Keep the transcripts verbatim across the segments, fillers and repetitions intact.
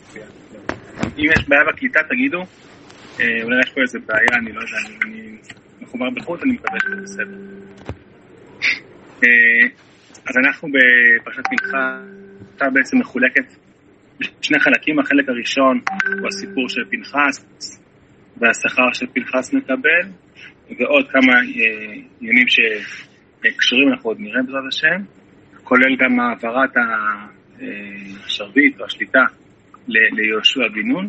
אם יש בעיה בקליטה תגידו, אולי יש פה איזה בעיה, אני לא יודע, אני מחובר בחוץ, אני מקווה שזה בסדר. אז אנחנו בפרשת פנחס, אתה בעצם מחולקת בשני חלקים. החלק הראשון הוא הסיפור של פנחס והשכר של פנחס מקבל, ועוד כמה עניינים שקשורים, אנחנו עוד נראה בעזרת השם, כולל גם העברת השרביט או השליטה ליהושע בן נון.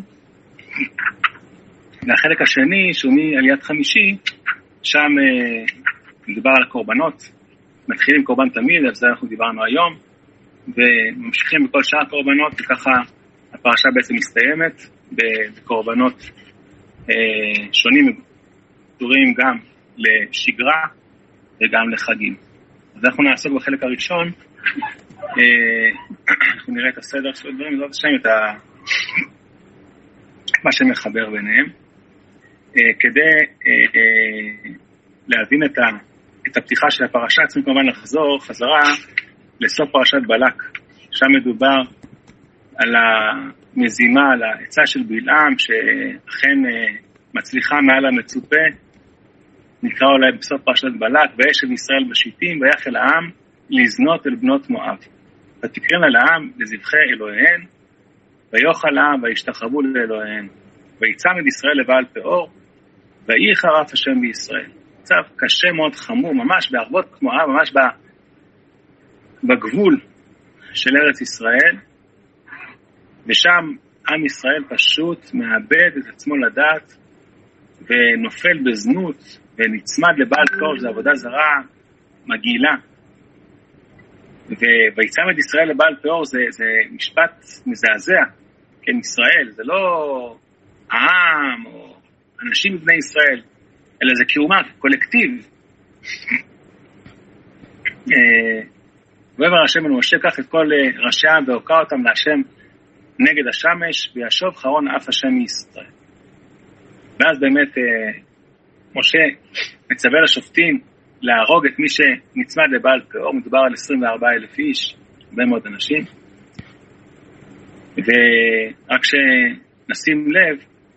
והחלק השני, שהוא מעליית חמישי, שם מדובר על הקורבנות. מתחילים עם קורבן תמיד, על זה אנחנו דיברנו היום, וממשיכים בכל שאר הקורבנות, וככה הפרשה בעצם מסתיימת בקורבנות שונים ופטורים גם לשגרה וגם לחגים. אז אנחנו נעסוק בחלק הראשון, אנחנו נראה את הסדר של הדברים, זאת השם, את ה... מה שמחבר ביניהם, כדי להבין את, ה... את הפתיחה של הפרשה. צריכים כמובן לחזור חזרה לסוף פרשת בלק, שם מדובר על המזימה, על העצה של בלעם, שאכן מצליחה מעל המצופה. נקרא אולי בסוף פרשת בלק, וישב ישראל בשיטים, ויחל העם לזנות אל בנות מואב. ותקרן על העם לזבחי אלוהיהן, ויאכל העם וישתחוו לאלוהיהן. ויצמד ישראל לבעל פאור, ויהי חרף השם בישראל. מצב קשה מאוד, חמור, ממש בערבות מואב, ממש בגבול של ארץ ישראל, ושם עם ישראל פשוט מאבד את עצמו לדעת, ונופל בזנות, ונצמד לבעל פאור, שזו עבודה זרה מגעילה. ויצמד ישראל לבעל פאור, זה, זה משפט מזעזע, כן, ישראל, זה לא העם או אנשים מבני ישראל, אלא זה כאומה, קולקטיב. ואומר השם אל משה, קח את כל ראשי העם והוקע אותם להשם נגד השמש, וישוב חרון אף השם מישראל. ואז באמת משה מצווה לשופטים להרוג את מי שנצמד לבעל פאור. מדובר על עשרים וארבעה אלף איש, הרבה מאוד אנשים. ורק שנשים לב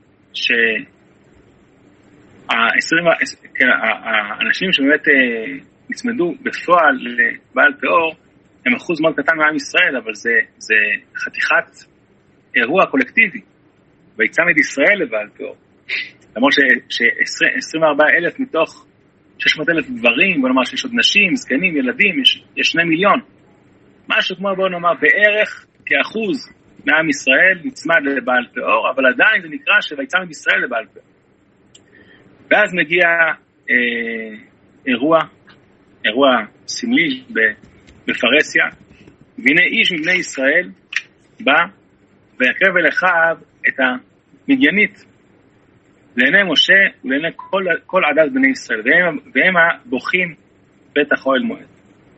שהאנשים שבאמת נצמדו בפועל לבעל פאור הם אחוז מאוד קטן מעם ישראל, אבל זה, זה חתיכת אירוע קולקטיבי. ויצמד ישראל לבעל פאור. למרות ש-עשרים וארבעה אלף מתוך שש מאות אלף גברים, בוא נאמר שיש עוד נשים, זקנים, ילדים, יש, יש שני מיליון. משהו כמו, בוא נאמר, בערך כאחוז מעם ישראל נצמד לבעל פאור, אבל עדיין זה נקרא שויצמד ישראל לבעל פאור. ואז מגיע אה, אירוע, אירוע סמלי בפרסיה, והנה איש מבני ישראל בא ויקרב אל אחיו את המדיינית, לעיני משה ולעיני כל, כל עדת בני ישראל, והם, והם הבוכים בטח אוהל מועד.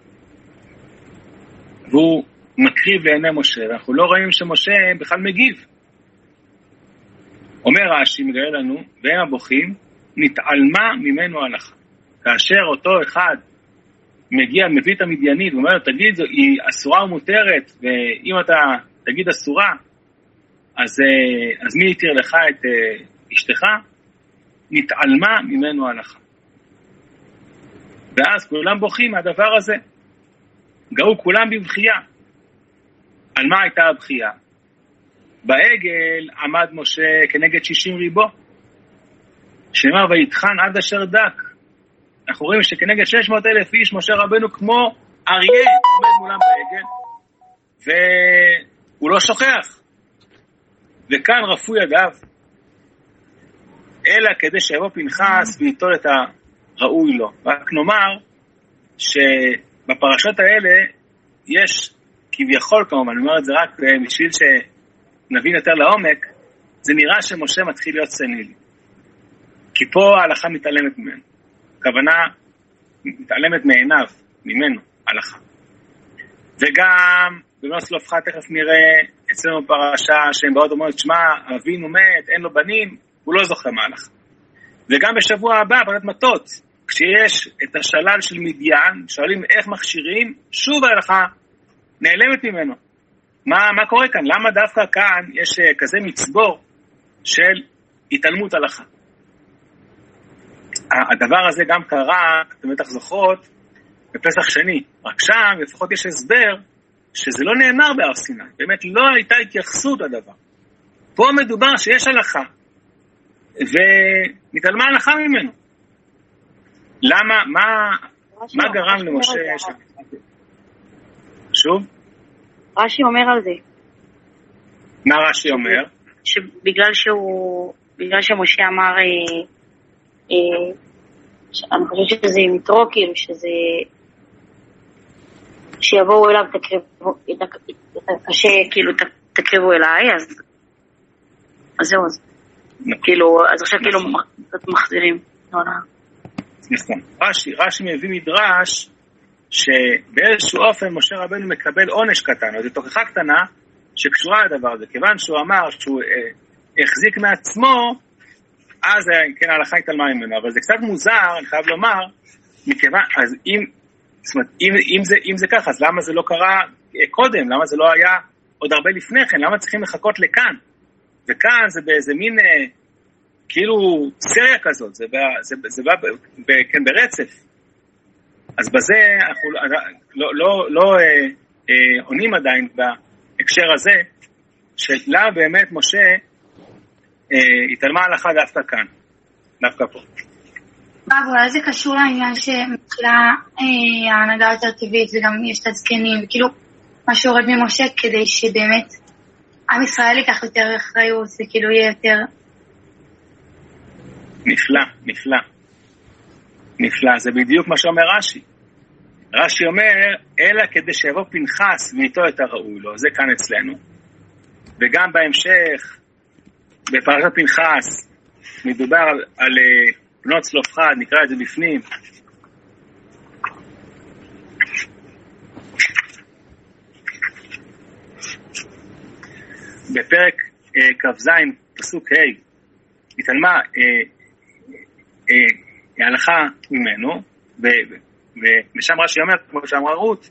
והוא מקריב לעיני משה, ואנחנו לא רואים שמשה בכלל מגיב. אומר רש"י, מגלה לנו, והם הבוכים, נתעלמה ממנו הלכה. כאשר אותו אחד מגיע, מביא את המדיינית, ואומר לו, תגיד, היא אסורה ומותרת, ואם אתה תגיד אסורה, אז, אז מי יתיר לך את אשתך? נתעלמה ממנו הלכה. ואז כולם בוכים מהדבר הזה. גאו כולם בבכייה. על מה הייתה הבכייה? בעגל עמד משה כנגד שישים ריבו. שאמר ויתחן עד אשר דק. אנחנו רואים שכנגד שש מאות אלף איש משה רבנו כמו אריה עומד מולם בעגל. והוא לא שוכח. וכאן רפו ידיו. אלא כדי שיבוא פנחס ויטול את הראוי לו. רק נאמר שבפרשות האלה יש כביכול, כמובן, אני אומר את זה רק בשביל שנבין יותר לעומק, זה נראה שמשה מתחיל להיות סנילי. כי פה ההלכה מתעלמת ממנו. הכוונה מתעלמת מעיניו, ממנו, הלכה. וגם, במוס לא הפכה, תכף נראה אצלנו פרשה שהם בעוד אומרת, שמה, אבינו מת, אין לו בנים, הוא לא זוכר מה הלכה. וגם בשבוע הבא, פרשת מטות, כשיש את השלל של מדיין, שואלים איך מכשירים, שוב ההלכה נעלמת ממנו. מה, מה קורה כאן? למה דווקא כאן יש כזה מצבור של התעלמות הלכה? הדבר הזה גם קרה, אתם בטח זוכרות, בפסח שני. רק שם לפחות יש הסבר שזה לא נאמר בהר סיני. באמת לא הייתה התייחסות לדבר. פה מדובר שיש הלכה, ונתעלמה הלכה ממנו. למה, מה, מה גרם למשה? שוב? רש"י אומר על זה. מה רש"י אומר? שבגלל שהוא, בגלל שמשה אמר, אה, אה, אני חושבת שזה מתרו, כאילו, שזה, שיבואו אליו, תקריבו, קשה, כאילו, תקריבו אליי, אז, אז זהו, אז, כאילו, אז עכשיו כאילו מחזירים. נכון. רש"י, רש"י מביא מדרש, שבאיזשהו אופן משה רבנו מקבל עונש קטן, או זו תוכחה קטנה שקשורה לדבר הזה, כיוון שהוא אמר שהוא אה, החזיק מעצמו, אז כן, ההלכה התעלמה ממנו, אבל זה קצת מוזר, אני חייב לומר, מכיוון, אז אם, זאת אומרת, אם, אם, זה, אם זה ככה, אז למה זה לא קרה אה, קודם? למה זה לא היה עוד הרבה לפני כן? למה צריכים לחכות לכאן? וכאן זה באיזה מין, אה, כאילו, סריה כזאת, זה, בא, זה, זה בא, ב, כן, ברצף. אז בזה אנחנו לא, לא, לא אה, אה, עונים עדיין בהקשר הזה, שלה באמת משה אה, התעלמה הלכה דווקא כאן, דווקא פה. אולי זה קשור לעניין שמתחילה אה, ההנהגה יותר טבעית, וגם יש את הזקנים, וכאילו מה שיורד ממשה כדי שבאמת עם ישראל ייקח יותר אחריות, וכאילו יהיה יותר... נפלא, נפלא. נפלא, זה בדיוק מה שאומר רש"י. רש"י אומר, אלא כדי שיבוא פנחס ואיתו את הראוי לו, זה כאן אצלנו. וגם בהמשך, בפרשת פנחס, מדובר על, על בנות צלופחד, נקרא את זה בפנים. בפרק אה, כ"ז, פסוק ה', התעלמה אה, אה, ההלכה ממנו, ושם רש"י אומר, כמו שאמרה רות,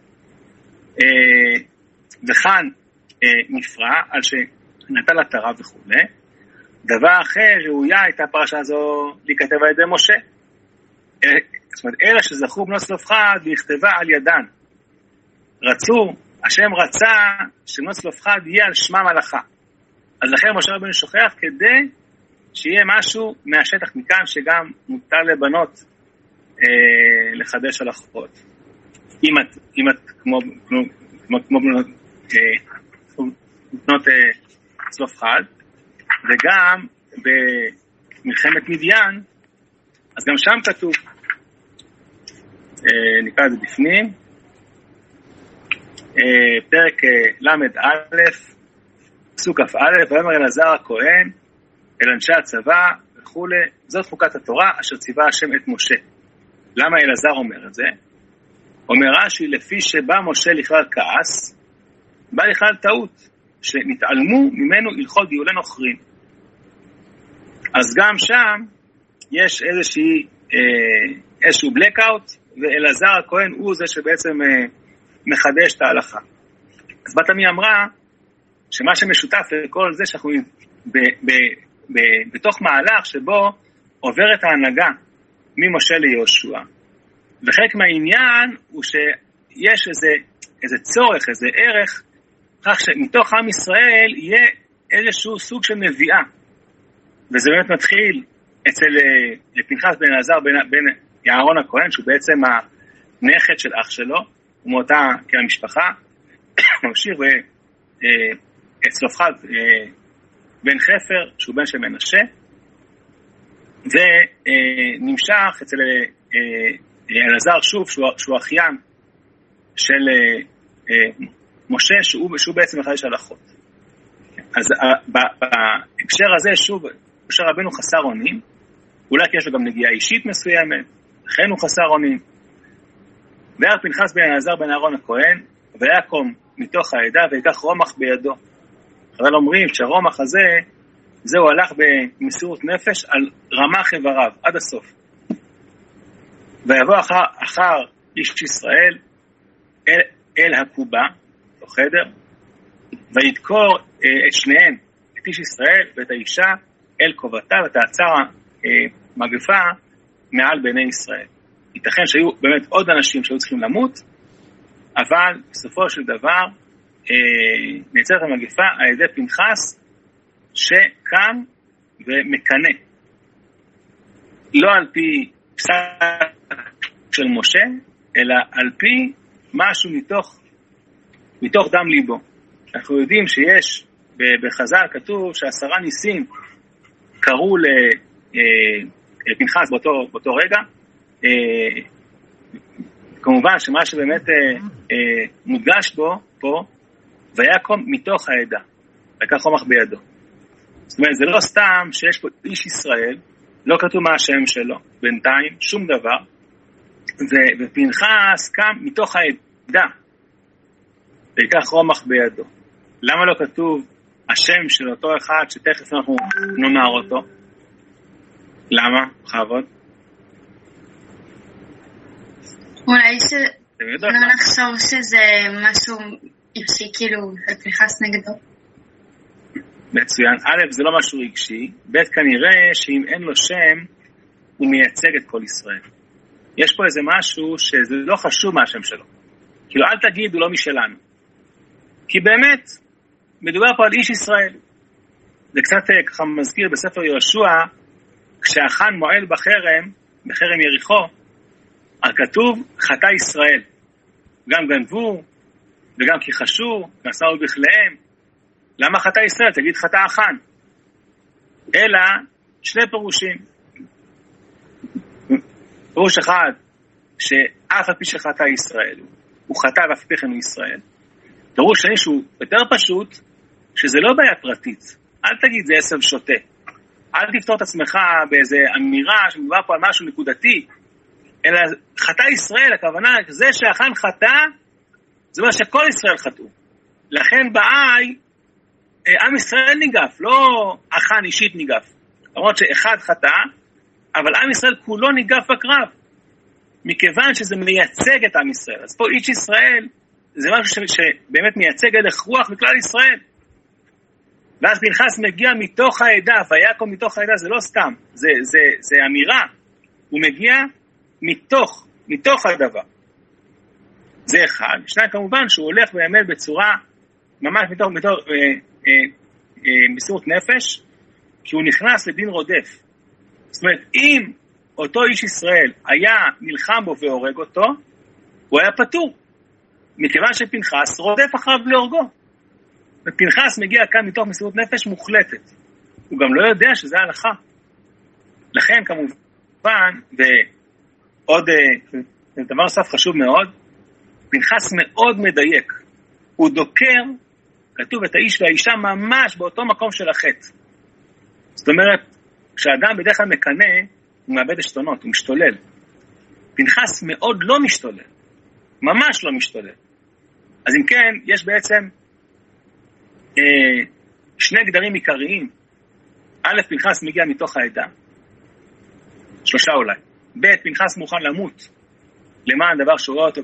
וכאן נפרע על שנטל התרה וכו'. דבר אחר ראויה הייתה פרשה הזו להיכתב על ידי משה. זאת אומרת, אלה שזכו בנות צלופחד להכתבה על ידן. רצו, השם רצה שבנות צלופחד יהיה על שמם הלכה. אז לכן משה רבנו שוכח כדי שיהיה משהו מהשטח מכאן שגם מותר לבנות אה, לחדש הלכות. אם את, אם את כמו, כמו, כמו, כמו בנות, אה, בנות אה, צלופחד, וגם במלחמת מדיין, אז גם שם כתוב, אה, נקרא את זה בפנים, אה, פרק אה, למד א', פסוק א', ויאמר אלעזר הכהן, אל אנשי הצבא וכו', זאת חוקת התורה אשר ציווה השם את משה. למה אלעזר אומר את זה? אומר רש"י, לפי שבא משה לכלל כעס, בא לכלל טעות, שנתעלמו ממנו הלכות גיולי נוכרים. אז גם שם יש איזושהי, אה, איזשהו blackout, ואלעזר הכהן הוא זה שבעצם אה, מחדש את ההלכה. אז בת עמי אמרה, שמה שמשותף לכל זה שאנחנו ב, ב, ב, בתוך מהלך שבו עוברת ההנהגה ממשה ליהושע, וחלק מהעניין הוא שיש איזה, איזה צורך, איזה ערך, כך שמתוך עם ישראל יהיה איזשהו סוג של נביאה, וזה באמת מתחיל אצל פנחס בן אלעזר בן, בן יערון הכהן, שהוא בעצם הנכד של אח שלו, ומאותה כמשפחה, ממשיך ואצלופחד בן חפר, שהוא בן של מנשה, ונמשך אצל אלעזר שוב, שהוא, שהוא אחיין של משה, שהוא, שהוא בעצם מחדש הלכות. אז בהקשר הזה, שוב, משה רבנו חסר אונים, אולי כי יש לו גם נגיעה אישית מסוימת, לכן הוא חסר אונים. וירא פנחס בן אלעזר בן אהרון הכהן, ויקום מתוך העדה ויקח רומח בידו. אבל אומרים שהרומח הזה, זהו הלך במסירות נפש על רמ"ח איבריו, עד הסוף. ויבוא אחר, אחר איש ישראל אל, אל הקובה, בחדר, וידקור את שניהם, את איש ישראל ואת האישה, אל כובתה, ותעצר מגפה מעל בני ישראל. ייתכן שהיו באמת עוד אנשים שהיו צריכים למות, אבל בסופו של דבר נעצרת המגפה על ידי פנחס שקם ומקנה. לא על פי פסק של משה, אלא על פי משהו מתוך, מתוך דם ליבו. אנחנו יודעים שיש בחז"ל כתוב שעשרה ניסים קראו לפנחס באותו, באותו רגע. כמובן שמה שבאמת מודגש בו פה, ויקום מתוך העדה, לקח רומח בידו. זאת אומרת, זה לא סתם שיש פה איש ישראל, לא כתוב מה השם שלו, בינתיים, שום דבר, ו- ופנחס קם מתוך העדה, ויקח רומח בידו. למה לא כתוב השם של אותו אחד שתכף אנחנו נאמר אותו? למה? חבוד? אולי שלא נחשוב שזה משהו אישי, כאילו, ופנחס נגדו. מצוין. א', זה לא משהו רגשי. ב', כנראה שאם אין לו שם, הוא מייצג את כל ישראל. יש פה איזה משהו שזה לא חשוב מה השם שלו. כאילו, אל תגיד, הוא לא משלנו. כי באמת, מדובר פה על איש ישראל. זה קצת ככה מזכיר בספר יהושע, כשהחן מועל בחרם, בחרם יריחו, הכתוב חטא ישראל. גם גנבו, וגם כיחשו, נסעו בכליהם. למה חטא ישראל? תגיד חטא החן. אלא שני פירושים. פירוש אחד, שאף על פי שחטא ישראל, הוא חטא ואף על פי כן הוא ישראל. פירוש שני שהוא יותר פשוט, שזה לא בעיה פרטית. אל תגיד זה עשב שוטה. אל תפתור את עצמך באיזו אמירה שמדובר פה על משהו נקודתי, אלא חטא ישראל, הכוונה, זה שהחן חטא, זה מה שכל ישראל חטאו. לכן בעי, עם ישראל ניגף, לא החן אישית ניגף. למרות שאחד חטא, אבל עם ישראל כולו ניגף בקרב. מכיוון שזה מייצג את עם ישראל. אז פה איש ישראל, זה משהו שבאמת מייצג הלך רוח בכלל ישראל. ואז פנחס מגיע מתוך העדה, ויקום מתוך העדה, זה לא סתם, זה, זה, זה אמירה. הוא מגיע מתוך, מתוך הדבר. זה אחד. שניים, כמובן שהוא הולך באמת בצורה, ממש מתוך, מתוך אה, אה, אה, מסירות נפש, כי הוא נכנס לדין רודף. זאת אומרת, אם אותו איש ישראל היה נלחם בו והורג אותו, הוא היה פטור. מכיוון שפנחס רודף אחריו להורגו. ופנחס מגיע כאן מתוך מסירות נפש מוחלטת. הוא גם לא יודע שזה הלכה. לכן כמובן, ועוד דבר נוסף חשוב מאוד, פנחס מאוד מדייק. הוא דוקר, כתוב את האיש והאישה ממש באותו מקום של החטא. זאת אומרת, כשאדם בדרך כלל מקנה, הוא מאבד השתונות, הוא משתולל. פנחס מאוד לא משתולל. ממש לא משתולל. אז אם כן, יש בעצם אה, שני גדרים עיקריים. א', פנחס מגיע מתוך העדה. שלושה אולי. ב', פנחס מוכן למות. למען דבר שהוא רואה אותו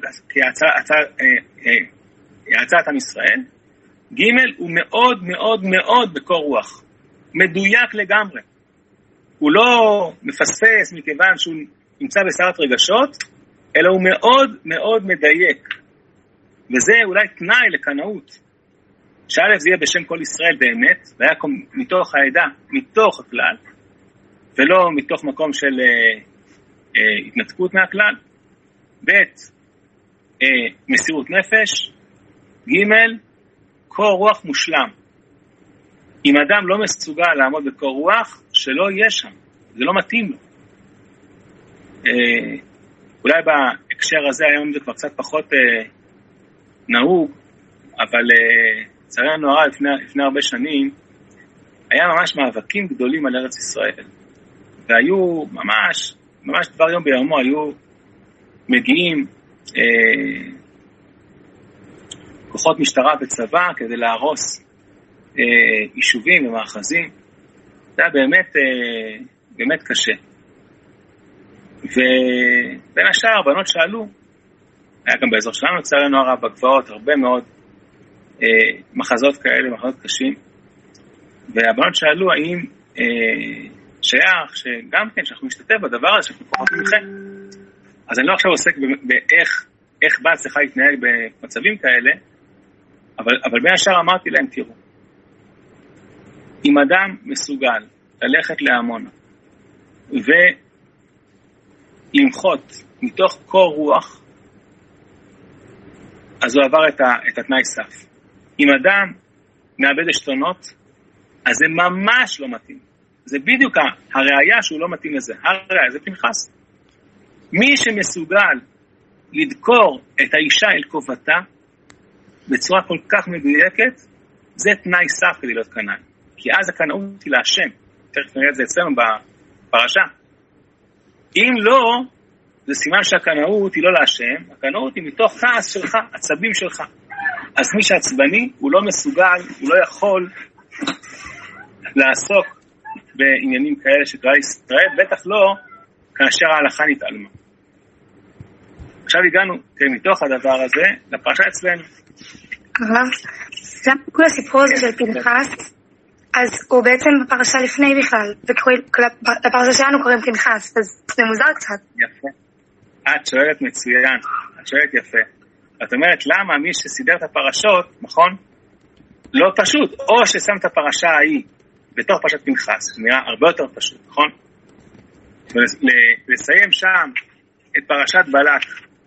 כהצעת עם ישראל. ג', הוא מאוד מאוד מאוד בקור רוח. מדויק לגמרי. הוא לא מפספס מכיוון שהוא נמצא בסערת רגשות, אלא הוא מאוד מאוד מדייק. וזה אולי תנאי לקנאות. שא' זה יהיה בשם כל ישראל באמת, והיה מתוך העדה, מתוך הכלל, ולא מתוך מקום של אה, אה, התנתקות מהכלל. ב' אה, מסירות נפש. ג' קור רוח מושלם. אם אדם לא מסוגל לעמוד בקור רוח, שלא יהיה שם. זה לא מתאים לו. אה, אולי בהקשר הזה היום זה כבר קצת פחות אה, נהוג, אבל לצערנו הרב לפני, לפני הרבה שנים, היה ממש מאבקים גדולים על ארץ ישראל. והיו ממש, ממש דבר יום ביומו, היו מגיעים אה, כוחות משטרה בצבא כדי להרוס אה, יישובים ומאחזים. זה היה באמת, אה, באמת קשה. ובין השאר, הבנות שאלו, היה גם באזור שלנו, לצערנו הרב, בגבעות, הרבה מאוד מחזות כאלה, מחזות קשים, והבנות שאלו האם אה, שייך, שגם כן, שאנחנו משתתף בדבר הזה, שאנחנו פחות ממך. אז אני לא עכשיו עוסק באיך איך בת צריכה להתנהג במצבים כאלה, אבל, אבל בין השאר אמרתי להם, תראו, אם אדם מסוגל ללכת לעמונה, ולמחות מתוך קור רוח, אז הוא עבר את, ה, את התנאי סף. אם אדם מאבד השתונות, אז זה ממש לא מתאים. זה בדיוק הראיה שהוא לא מתאים לזה. הראיה זה פנחס. מי שמסוגל לדקור את האישה אל כובתה, בצורה כל כך מדויקת, זה תנאי סף כדי להיות קנאי. כי אז הקנאות היא להשם. תכף נראה את זה אצלנו בפרשה. אם לא, זה סימן שהקנאות היא לא להשם, הקנאות היא מתוך כעס שלך, עצבים שלך. אז מי שעצבני, הוא לא מסוגל, הוא לא יכול לעסוק בעניינים כאלה שקרא ישראל, בטח לא כאשר ההלכה נתעלמה. עכשיו הגענו מתוך הדבר הזה לפרשה אצלנו. הרב, למה כל הסיפור הזה של פנחס, אז הוא בעצם בפרשה לפני בכלל, ולפרשה שלנו קוראים פנחס, אז זה מוזר קצת. יפה. את שואלת מצוין, את שואלת יפה. את אומרת, למה מי שסידר את הפרשות, נכון? לא פשוט, או ששם את הפרשה ההיא בתוך פרשת פנחס, שנראה הרבה יותר פשוט, נכון? לסיים שם את פרשת בלק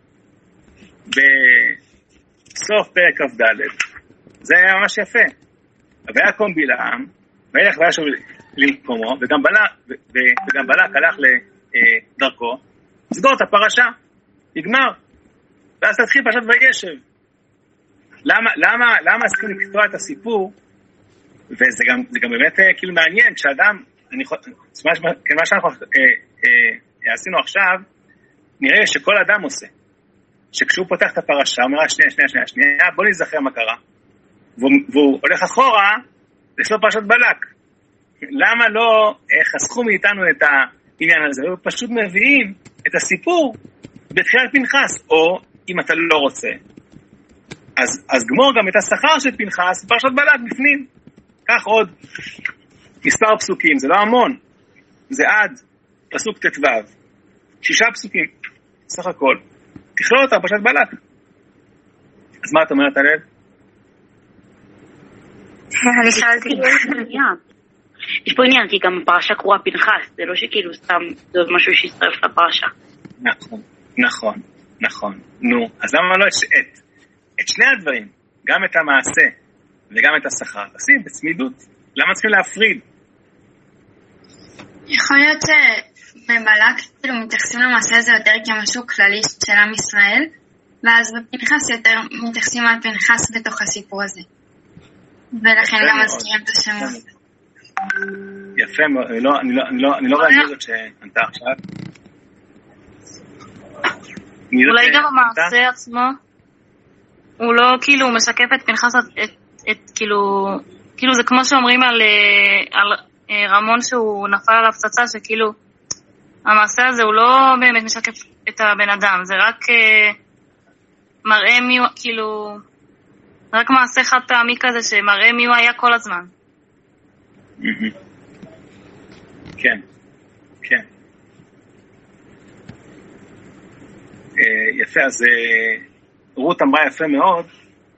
בסוף פרק כ"ד, זה היה ממש יפה. ויקום בלעם, וילך וישוב למקומו, וגם בלק, וגם בלק הלך לדרכו, סגור את הפרשה, נגמר. ואז תתחיל פרשת וישב. למה, למה, למה צריכים לקטוע את הסיפור? וזה גם, זה גם באמת כאילו מעניין, כשאדם, אני, כמה שאנחנו אה, אה, עשינו עכשיו, נראה שכל אדם עושה. שכשהוא פותח את הפרשה, הוא אומר, שנייה, שנייה, שנייה, שנייה, בוא נזכר מה קרה. והוא, והוא הולך אחורה, לסוף פרשת בלק. למה לא חסכו מאיתנו את העניין הזה? הם פשוט מביאים את הסיפור בתחילת פנחס, או אם אתה לא רוצה, אז, אז גמור גם את השכר של פנחס, פרשת בלק בפנים. כך עוד מספר פסוקים, זה לא המון, זה עד פסוק תתוו, שישה פסוקים, סך הכל, תכלול אותה פרשת בלק. אז מה את אומרת עליו? אני שאלתי. יש פה עניין, כי גם פרשה קרואה פנחס, זה לא שכאילו סתם זה עוד משהו שיצטרף לפרשה. נכון, נכון, נכון. נו, אז למה לא את, את שני הדברים, גם את המעשה וגם את השכר, תשים בצמידות. למה צריכים להפריד? יכול להיות שבבלק כאילו מתייחסים למעשה הזה יותר כמשהו כללי של עם ישראל, ואז בפנחס יותר מתייחסים על פנחס בתוך הסיפור הזה. ולכן גם מזכירים את השמות. יפה, אני לא, אני לא, אני לא, אני לא רואה את זאת שענתה עכשיו. אולי גם המעשה עצמו, הוא לא כאילו משקף את פנחס, את, את כאילו, כאילו זה כמו שאומרים על, על רמון שהוא נפל על הפצצה, שכאילו המעשה הזה הוא לא באמת משקף את הבן אדם, זה רק מראה מי, כאילו, רק מעשה חד פעמי כזה שמראה מי הוא היה כל הזמן. כן, כן. יפה, אז רות אמרה יפה מאוד,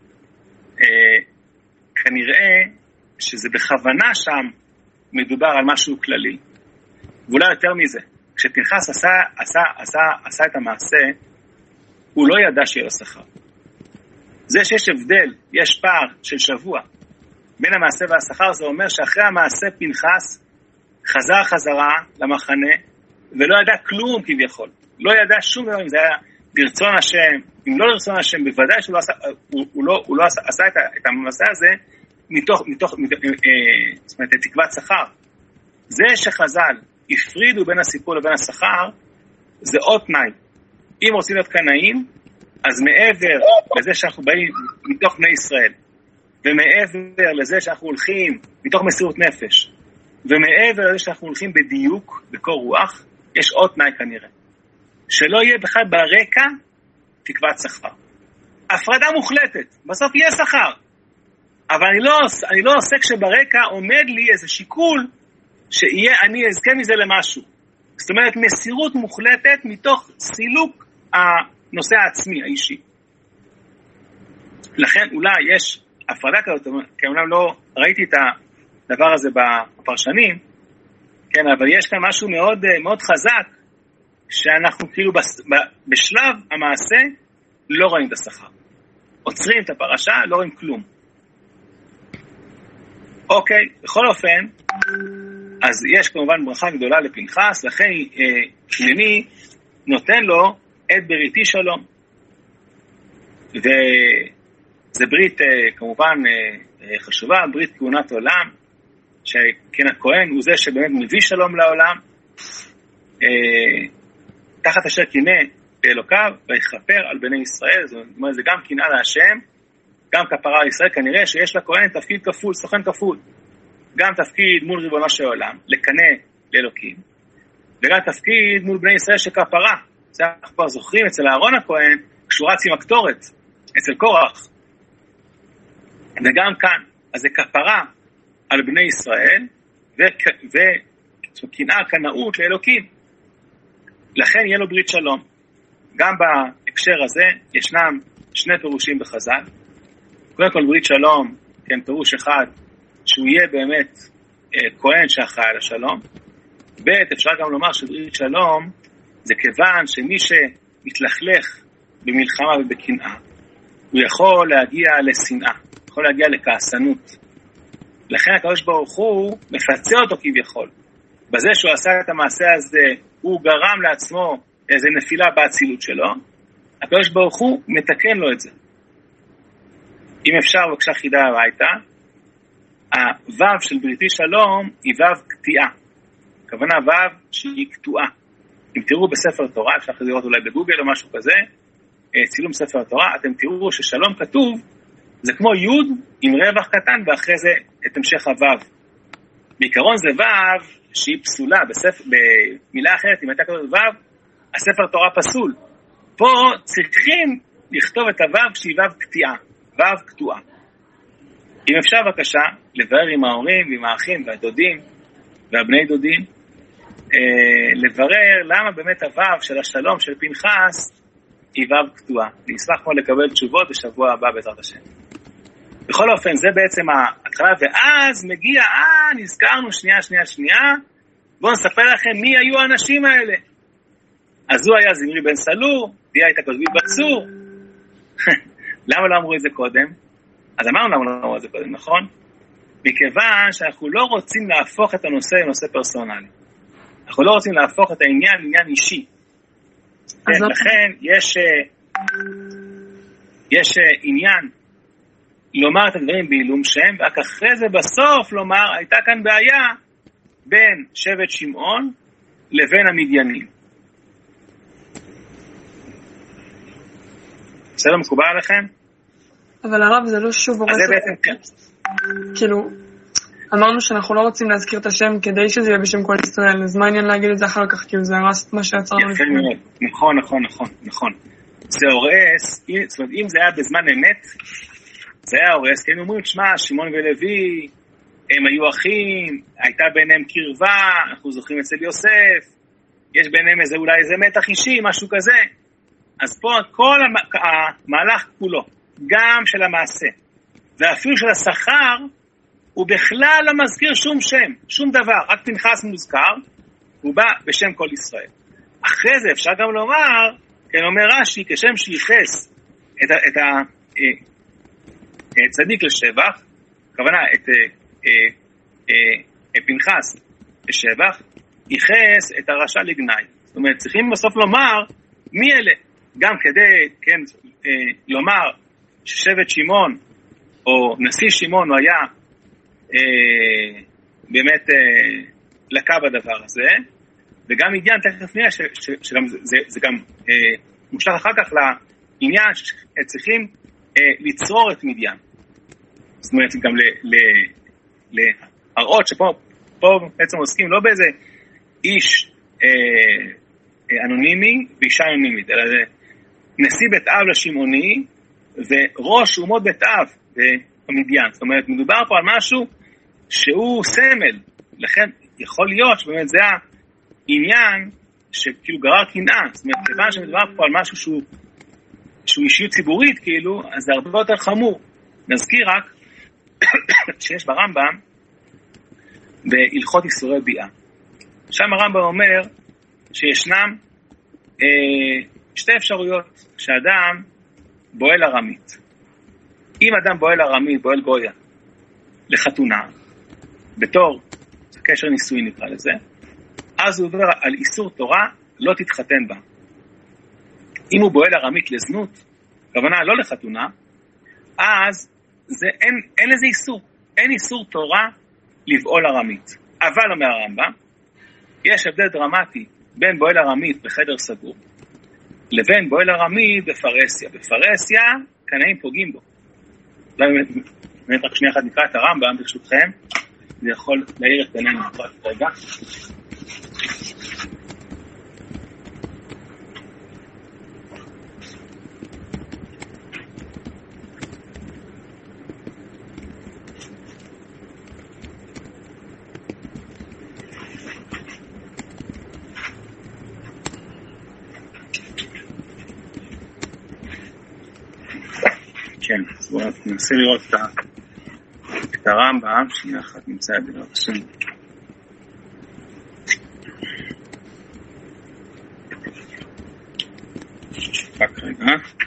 כנראה שזה בכוונה שם מדובר על משהו כללי, ואולי יותר מזה, כשפנחס עשה, עשה, עשה, עשה את המעשה, הוא לא ידע שיהיה לו שכר. זה שיש הבדל, יש פער של שבוע בין המעשה והשכר, זה אומר שאחרי המעשה פנחס חזר חזרה למחנה, ולא ידע כלום כביכול. לא ידע שום דבר אם זה היה לרצון השם, אם לא לרצון השם, בוודאי שהוא לא עשה, הוא, הוא לא, הוא לא עשה, עשה את, את המעשה הזה מתוך, מתוך, מתוך אה, זאת אומרת, תקוות שכר. זה שחז"ל הפרידו בין הסיפור לבין השכר, זה עוד תנאי. אם רוצים להיות קנאים, אז מעבר לזה שאנחנו באים מתוך בני ישראל, ומעבר לזה שאנחנו הולכים מתוך מסירות נפש, ומעבר לזה שאנחנו הולכים בדיוק, בקור רוח, יש עוד תנאי כנראה. שלא יהיה בכלל ברקע תקוות שכר. הפרדה מוחלטת, בסוף יהיה שכר, אבל אני לא, אני לא עושה כשברקע עומד לי איזה שיקול שיהיה, אני אזכה מזה למשהו. זאת אומרת, מסירות מוחלטת מתוך סילוק הנושא העצמי, האישי. לכן אולי יש הפרדה כזאת, כי אומנם לא ראיתי את הדבר הזה בפרשנים, כן, אבל יש כאן משהו מאוד, מאוד חזק, שאנחנו כאילו בשלב המעשה לא רואים את השכר. עוצרים את הפרשה, לא רואים כלום. אוקיי, בכל אופן, אז יש כמובן ברכה גדולה לפנחס, לכן הנני נותן לו את בריתי שלום. וזה ברית כמובן חשובה, ברית כהונת עולם, שכן הכהן הוא זה שבאמת מביא שלום לעולם, תחת אשר קינא באלוקיו ויכפר על בני ישראל. זאת אומרת, זה גם קנאה להשם, גם כפרה על ישראל. כנראה שיש לכהן תפקיד כפול, סוכן כפול, גם תפקיד מול ריבונו של עולם, לקנא לאלוקים, וגם תפקיד מול בני ישראל שכפרה. זה אנחנו כבר זוכרים אצל אהרון הכהן, כשהוא רץ עם הקטורת, אצל קורח. וגם כאן, אז זה כפרה על בני ישראל, וקנאה, קנאות לאלוקים. לכן יהיה לו ברית שלום. גם בהקשר הזה ישנם שני פירושים בחז"ל. קודם כל ברית שלום, כן, פירוש אחד, שהוא יהיה באמת אה, כהן שאחראי על השלום. ב' אפשר גם לומר שברית שלום זה כיוון שמי שמתלכלך במלחמה ובקנאה, הוא יכול להגיע לשנאה, יכול להגיע לכעסנות. לכן הקדוש ברוך הוא מפצה אותו כביכול. בזה שהוא עשה את המעשה הזה, הוא גרם לעצמו איזו נפילה באצילות שלו, הקדוש ברוך הוא מתקן לו את זה. אם אפשר, בבקשה חידה הביתה, הוו של בריתי שלום היא וו קטיעה. הכוונה וו שהיא קטועה. אם תראו בספר תורה, אפשר לראות אולי בגוגל או משהו כזה, צילום ספר תורה, אתם תראו ששלום כתוב, זה כמו יוד עם רווח קטן, ואחרי זה את המשך הוו. בעיקרון זה וו שהיא פסולה, בספר, במילה אחרת, אם הייתה כזאת וו, הספר תורה פסול. פה צריכים לכתוב את הוו שהיא וו קטיעה, וו קטועה. אם אפשר בבקשה, לברר עם ההורים ועם האחים והדודים והבני דודים, אה, לברר למה באמת הוו של השלום של פנחס היא וו קטועה. אני אשמח מאוד לקבל תשובות בשבוע הבא בעזרת השם. בכל אופן, זה בעצם ההתחלה, ואז מגיע, אה, נזכרנו, שנייה, שנייה, שנייה, בואו נספר לכם מי היו האנשים האלה. אז הוא היה זמרי בן סלור, היא הייתה כותבית בצור. למה לא אמרו את זה קודם? אז אמרנו למה לא אמרו את זה קודם, נכון? מכיוון שאנחנו לא רוצים להפוך את הנושא לנושא פרסונלי. אנחנו לא רוצים להפוך את העניין לעניין אישי. כן, לכן יש, יש עניין לומר את הדברים בעילום שם, ורק אחרי זה בסוף לומר, הייתה כאן בעיה בין שבט שמעון לבין המדיינים. בסדר, מקובל עליכם? אבל הרב זה לא שוב הורס... אז זה בעצם כן. כאילו, אמרנו שאנחנו לא רוצים להזכיר את השם כדי שזה יהיה בשם כל ישראל, אז מה העניין להגיד את זה אחר כך, כאילו זה הרס את מה שיצרנו לפני. נכון, נכון, נכון, נכון. זה הורס, זאת אומרת, אם זה היה בזמן אמת, זה היה הורס, כי הם אומרים, תשמע, שמעון ולוי, הם היו אחים, הייתה ביניהם קרבה, אנחנו זוכרים אצל יוסף, יש ביניהם איזה, אולי איזה מתח אישי, משהו כזה. אז פה כל המהלך כולו, גם של המעשה, ואפילו של השכר, הוא בכלל לא מזכיר שום שם, שום דבר, רק פנחס מוזכר, הוא בא בשם כל ישראל. אחרי זה אפשר גם לומר, כן אומר רש"י, כשם שייחס את, את הצדיק לשבח, הכוונה את, את, את פנחס לשבח, ייחס את הרשע לגנאי. זאת אומרת, צריכים בסוף לומר מי אלה, גם כדי כן, לומר ששבט שמעון, או נשיא שמעון, הוא היה אה, באמת אה, לקה בדבר הזה, וגם עניין, תכף נראה, ש, ש, שגם זה, זה, זה גם אה, מושלח אחר כך לעניין שצריכים אה, לצרור את מדיין. זאת אומרת, גם ל, ל, להראות שפה פה בעצם עוסקים לא באיזה איש אה, אה, אנונימי ואישה אנונימית, אלא זה נשיא בית אב לשמעוני, וראש אומות בית אב, במדיין. זאת אומרת, מדובר פה על משהו שהוא סמל, לכן יכול להיות שבאמת זה העניין שכאילו גרר קנאה, זאת אומרת, כיוון שמדובר פה על משהו שהוא, שהוא אישיות ציבורית, כאילו, אז זה הרבה יותר חמור. נזכיר רק שיש ברמב"ם בהלכות איסורי ביאה. שם הרמב"ם אומר שישנם אה, שתי אפשרויות כשאדם בועל ארמית. אם אדם בועל ארמית, בועל גויה, לחתונה, בתור קשר נישואי נקרא לזה, אז הוא עובר על איסור תורה, לא תתחתן בה. אם הוא בועל ארמית לזנות, כוונה לא לחתונה, אז זה, אין, אין לזה איסור. אין איסור תורה לבעול ארמית. אבל אומר הרמב"ם, יש הבדל דרמטי בין בועל ארמית בחדר סגור, לבין בועל ארמית בפרסיה. בפרסיה, קנאים פוגעים בו. באמת רק שנייה אחת נקרא את הרמב"ם, ברשותכם, זה יכול להעיר את עינינו רק רגע. כן, אז בואו ננסה לראות את, את הרמב"ם, שנייה אחת נמצא בעזרת השם. רק רגע.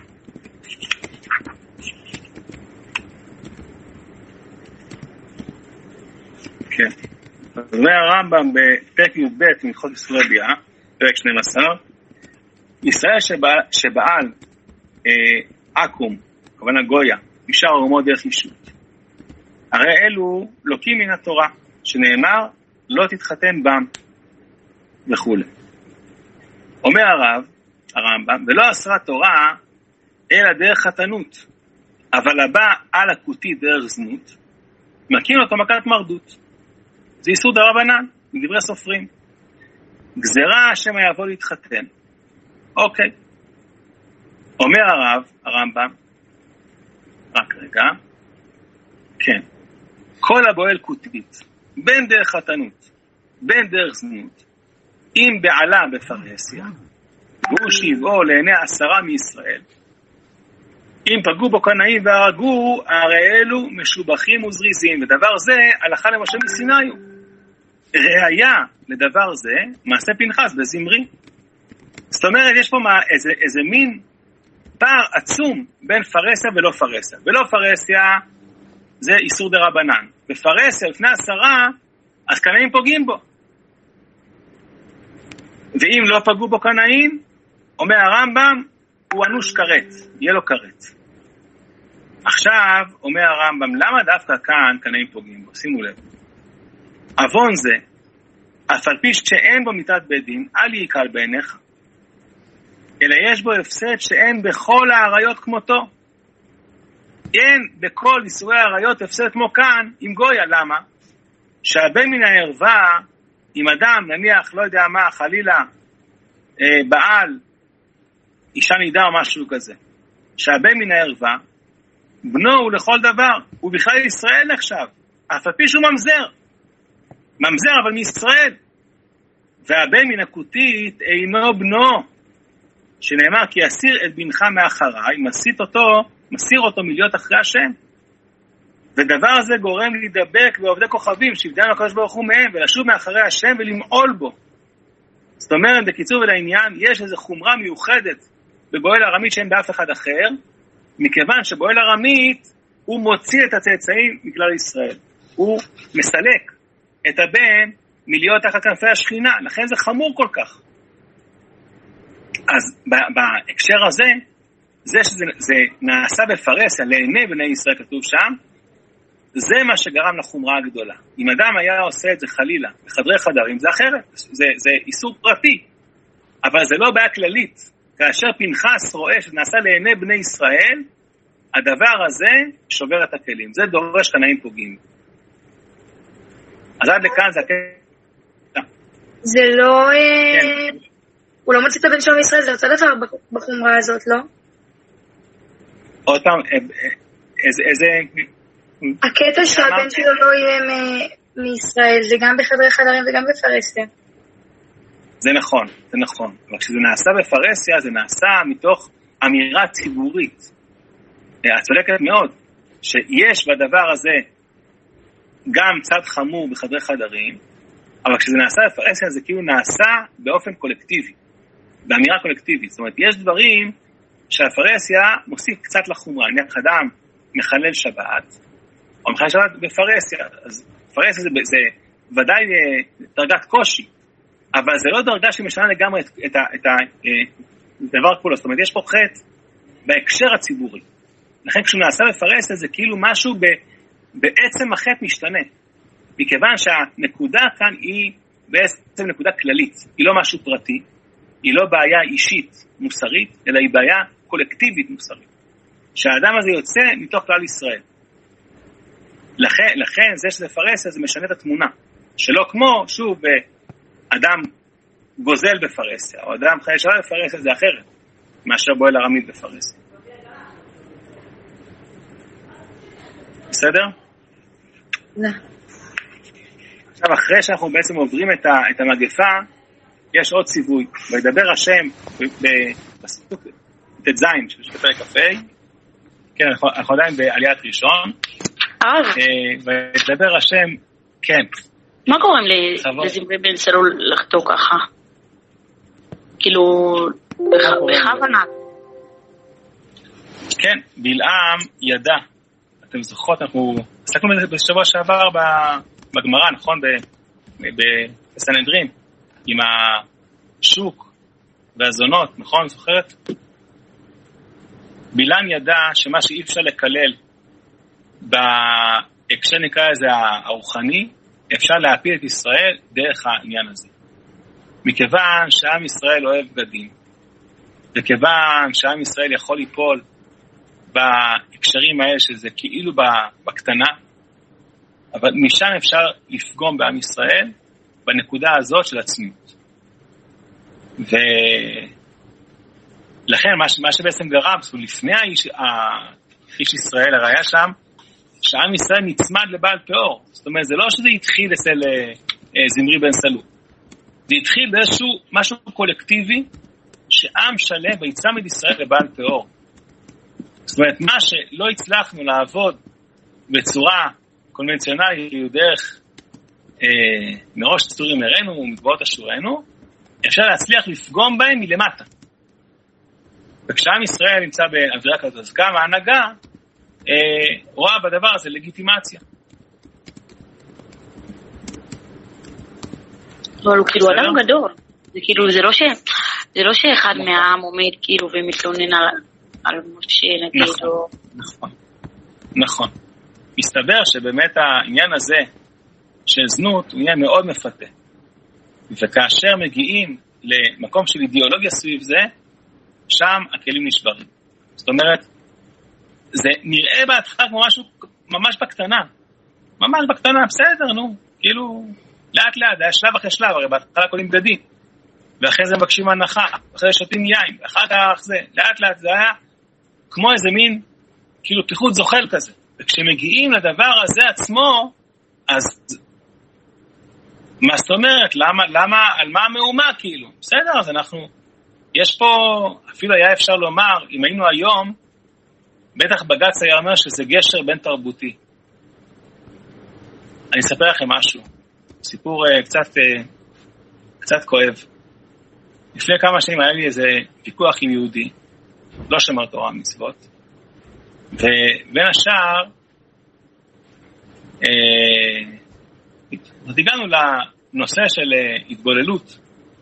כן, אז אומר הרמב"ם בפרק י"ב מהלכות איסורי ביאה, פרק שנים עשר, ישראל שבעל, שבעל אה, אקום, כוונה גויה, אישה ערומו דרך אישות. הרי אלו לוקים מן התורה, שנאמר, לא תתחתן בם, וכו'. אומר הרב, הרמב"ם, ולא אסרה תורה, אלא דרך חתנות, אבל הבא על הכותי דרך זנות, מקים אותו מכת מרדות. זה איסור דרבנן, מדברי סופרים. גזרה השם יבוא להתחתן. אוקיי. אומר הרב, הרמב"ם, רק רגע, כן, כל הבועל כותית, בין דרך חתנות, בין דרך זנות, אם בעלה בפרהסיה, והוא שיבעו לעיני עשרה מישראל, אם פגעו בו קנאים והרגו, הרי אלו משובחים וזריזים, ודבר זה הלכה למשה מסיני. ראיה לדבר זה, מעשה פנחס בזמרי. זאת אומרת, יש פה מה, איזה, איזה מין פער עצום בין פרסיה ולא פרסיה. ולא פרסיה זה איסור דרבנן. בפרסיה, לפני עשרה, אז קנאים פוגעים בו. ואם לא פגעו בו קנאים, אומר הרמב"ם, הוא אנוש כרת, יהיה לו כרת. עכשיו, אומר הרמב"ם, למה דווקא כאן קנאים פוגעים בו? שימו לב. אבון זה, אף על פי שאין בו מיתת בית דין, אל ייקל בעיניך. אלא יש בו הפסד שאין בכל העריות כמותו. אין בכל איסורי העריות הפסד כמו כאן עם גויה. למה? שהבן מן הערווה, אם אדם נניח לא יודע מה, חלילה אה, בעל אישה נידה או משהו כזה, שהבן מן הערווה בנו הוא לכל דבר, הוא בכלל ישראל נחשב, אף על פי שהוא ממזר ממזר אבל מישראל. והבן מן הכותית אינו בנו, שנאמר כי אסיר את בנך מאחריי, מסית אותו, מסיר אותו מלהיות אחרי השם. ודבר הזה גורם להידבק בעובדי כוכבים, שבדנו הקדוש ברוך הוא מהם, ולשוב מאחרי השם ולמעול בו. זאת אומרת, בקיצור ולעניין, יש איזו חומרה מיוחדת בבועל ארמית שאין באף אחד אחר, מכיוון שבועל ארמית הוא מוציא את הצאצאים מכלל ישראל. הוא מסלק את הבן מלהיות תחת כנפי השכינה, לכן זה חמור כל כך. אז בהקשר הזה, זה שזה זה נעשה בפרסיה, לעיני בני ישראל כתוב שם, זה מה שגרם לחומרה הגדולה. אם אדם היה עושה את זה חלילה, בחדרי חדרים, זה אחרת, זה, זה איסור פרטי, אבל זה לא בעיה כללית. כאשר פנחס רואה שנעשה לעיני בני ישראל, הדבר הזה שובר את הכלים, זה דורש קנאים פוגעים. אז עד לכאן זה הכלל. זה לא... כן. הוא לא מוציא את הבן שלו מישראל, זה אותו דבר בחומרה הזאת, לא? עוד פעם, איזה... איזה... הקטע שהבן שלו לא יהיה מישראל, זה גם בחדרי חדרים וגם בפרסיה. זה נכון, זה נכון. אבל כשזה נעשה בפרסיה, זה נעשה מתוך אמירה ציבורית. את צודקת מאוד, שיש בדבר הזה גם צד חמור בחדרי חדרים, אבל כשזה נעשה בפרסיה, זה כאילו נעשה באופן קולקטיבי, באמירה קולקטיבית. זאת אומרת, יש דברים שהפרסיה מוסיף קצת לחומרה. נניח אדם מחלל שבת, או מחלל שבת בפרסיה, אז פרסיה זה, זה ודאי דרגת קושי, אבל זה לא דרגה שמשנה לגמרי את, את, את, את הדבר כולו. זאת אומרת, יש פה חטא בהקשר הציבורי. לכן כשהוא נעשה בפרסיה, זה כאילו משהו ב, בעצם החטא משתנה. מכיוון שהנקודה כאן היא בעצם נקודה כללית. היא לא משהו פרטי, היא לא בעיה אישית מוסרית, אלא היא בעיה קולקטיבית מוסרית. שהאדם הזה יוצא מתוך כלל ישראל. לכן, לכן זה שזה פרסיה, זה משנה את התמונה. שלא כמו, שוב, אדם גוזל בפרסיה, או אדם חיי שבת בפרסיה, זה אחרת, מאשר בועל ארמית בפרסיה. בסדר? לא. עכשיו, אחרי שאנחנו בעצם עוברים את, ה, את המגפה, יש עוד ציווי. וידבר השם בפסוק ט"ז של פרק כ"ה, כן, אנחנו עדיין בעליית ראשון. וידבר השם, כן. מה קוראים לזמרי בן סלול לחתוא ככה? כאילו, בכוונה. כן, בלעם ידע. אתם זוכרות, אנחנו עסקנו בשבוע שעבר בגמרא, נכון? בסנהדרין, עם השוק והזונות, נכון? זוכרת? בלעם ידע שמה שאי אפשר לקלל בהקשר נקרא לזה הרוחני, אפשר להפיל את ישראל דרך העניין הזה. מכיוון שעם ישראל אוהב בגדים, וכיוון שעם ישראל יכול ליפול בהקשרים האלה שזה כאילו בקטנה, אבל משם אפשר לפגום בעם ישראל בנקודה הזאת של עצמיות. ולכן מה, מה שבעצם גרם, לפני האיש, האיש ישראל הראיה שם, שעם ישראל נצמד לבעל פאור. זאת אומרת, זה לא שזה התחיל אצל זמרי בן סלול. זה התחיל באיזשהו משהו קולקטיבי, שעם שלם ויצמד ישראל לבעל פאור. זאת אומרת, מה שלא הצלחנו לעבוד בצורה קונבנציונלית, דרך אה, מראש צורים הראינו ומגבעות אשורנו, אפשר להצליח לפגום בהם מלמטה. וכשעם ישראל נמצא באווירה כזאת, אז גם ההנהגה אה, רואה בדבר הזה לגיטימציה. אבל הוא כאילו אדם גדול. זה כאילו, זה לא ש... זה לא שאחד מהעם עומד כאילו ומתלונן על, על משה, נגיד. נכון, או... נכון, נכון. מסתבר שבאמת העניין הזה של זנות הוא עניין מאוד מפתה. וכאשר מגיעים למקום של אידיאולוגיה סביב זה, שם הכלים נשברים. זאת אומרת, זה נראה בהתחלה כמו משהו ממש בקטנה. ממש בקטנה, בסדר, נו. כאילו, לאט לאט, היה שלב אחרי שלב, הרי בהתחלה קולים בגדים. ואחרי זה מבקשים הנחה, אחרי זה שותים יין, ואחר כך זה, לאט לאט זה היה כמו איזה מין, כאילו פיחות זוחל כזה. וכשמגיעים לדבר הזה עצמו, אז מה זאת אומרת? למה, למה, על מה המאומה כאילו? בסדר, אז אנחנו, יש פה, אפילו היה אפשר לומר, אם היינו היום, בטח בג"ץ היה אומר שזה גשר בין תרבותי. אני אספר לכם משהו, סיפור uh, קצת, uh, קצת כואב. לפני כמה שנים היה לי איזה ויכוח עם יהודי, לא שמר תורה מצוות, ובין השאר, אה, הגענו לנושא של התבוללות,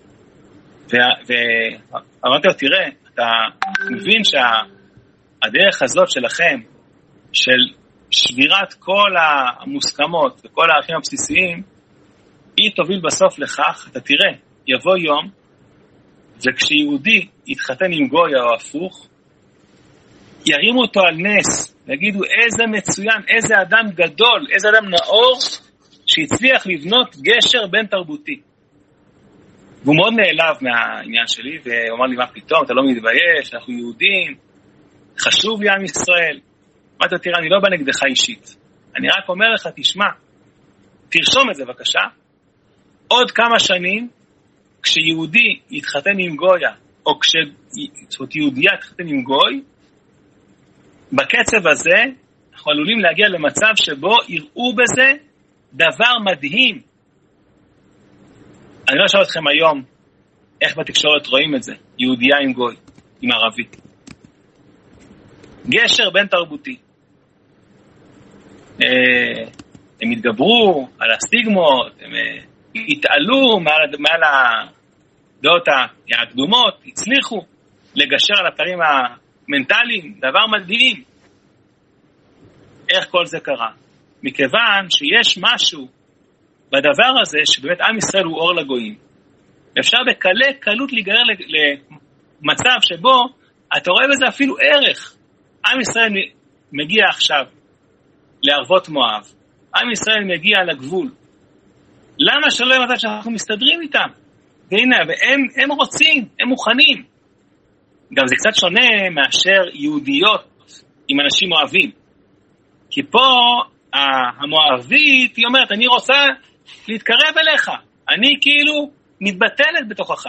ואמרתי לו, תראה, אתה מבין שהדרך הזאת שלכם, של שבירת כל המוסכמות וכל הערכים הבסיסיים, היא תוביל בסוף לכך, אתה תראה, יבוא יום, וכשיהודי יתחתן עם גויה או הפוך, ירימו אותו על נס, ויגידו איזה מצוין, איזה אדם גדול, איזה אדם נאור, שהצליח לבנות גשר בין תרבותי. והוא מאוד נעלב מהעניין שלי, והוא אמר לי, מה פתאום, אתה לא מתבייש, אנחנו יהודים, חשוב לי עם ישראל. אמרתי לו, תראה, אני לא בא נגדך אישית, אני רק אומר לך, תשמע, תרשום את זה בבקשה, עוד כמה שנים, כשיהודי יתחתן עם גויה, או כשיהודיה יתחתן עם גוי, בקצב הזה, אנחנו עלולים להגיע למצב שבו יראו בזה דבר מדהים. אני לא אשאל אתכם היום, איך בתקשורת רואים את זה, יהודיה עם גוי, עם ערבי. גשר בין תרבותי. הם התגברו על הסטיגמות, הם התעלו מעל, מעל הדעות הקדומות, הצליחו לגשר על הפערים המנטליים, דבר מדהים. איך כל זה קרה? מכיוון שיש משהו בדבר הזה, שבאמת עם ישראל הוא אור לגויים. אפשר בקלה קלות להיגרר למצב שבו אתה רואה בזה אפילו ערך. עם ישראל מגיע עכשיו לערבות מואב. עם ישראל מגיע לגבול. למה שלא יהיה מצב שאנחנו מסתדרים איתם? והנה, והם הם רוצים, הם מוכנים. גם זה קצת שונה מאשר יהודיות עם אנשים אוהבים. כי פה המואבית היא אומרת, אני רוצה להתקרב אליך. אני כאילו מתבטלת בתוכך.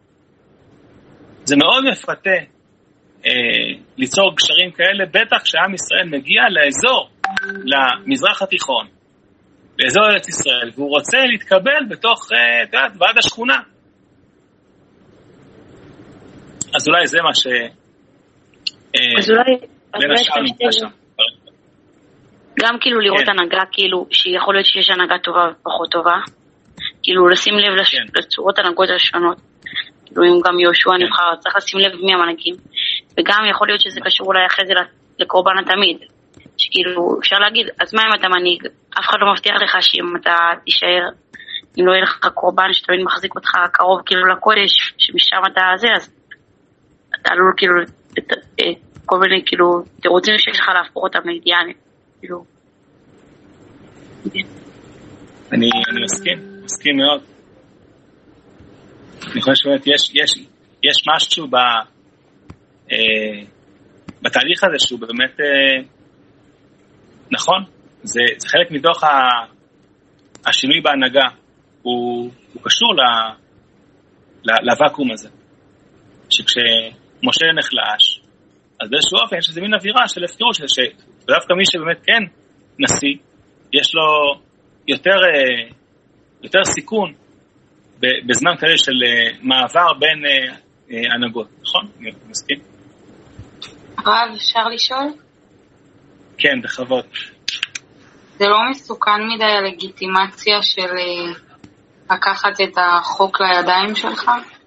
זה מאוד מפתה אה, ליצור גשרים כאלה, בטח כשעם ישראל מגיע לאזור, למזרח התיכון, לאזור ארץ ישראל, והוא רוצה להתקבל בתוך אה, ועד השכונה. אז אולי זה מה ש... אה, אז אולי... בין השאר נמצא שם. גם כאילו לראות כן. הנהגה, כאילו, שיכול להיות שיש הנהגה טובה ופחות טובה, כאילו לשים לב לש... כן. לצורות הנהגות השונות, כאילו אם גם יהושע כן. נבחר, צריך לשים לב מי המנהגים, וגם יכול להיות שזה קשור אולי אחרי זה לקורבן התמיד, שכאילו אפשר להגיד, אז מה אם אתה מנהיג? אף אחד לא מבטיח לך שאם אתה תישאר, אם לא יהיה לך קורבן שתמיד מחזיק אותך קרוב כאילו לקודש, שמשם אתה זה, אז אתה עלול כאילו, את, את, כל מיני כאילו, תירוצים שיש לך להפוך אותם לאידיאנים. אני, אני מסכים, מסכים מאוד. אני חושב שבאמת יש, יש, יש משהו ב, אה, בתהליך הזה שהוא באמת אה, נכון. זה, זה חלק מתוך ה, השינוי בהנהגה. הוא, הוא קשור ל, ל, לוואקום הזה. שכשמשה נחלש, אז באיזשהו אופן יש איזה מין אווירה של הפקרות, של ודווקא מי שבאמת כן נשיא, יש לו יותר, יותר סיכון בזמן כזה של מעבר בין הנהגות, נכון? אני מסכים. רב, אפשר לשאול? כן, בכבוד. זה לא מסוכן מדי הלגיטימציה של לקחת את החוק לידיים שלך?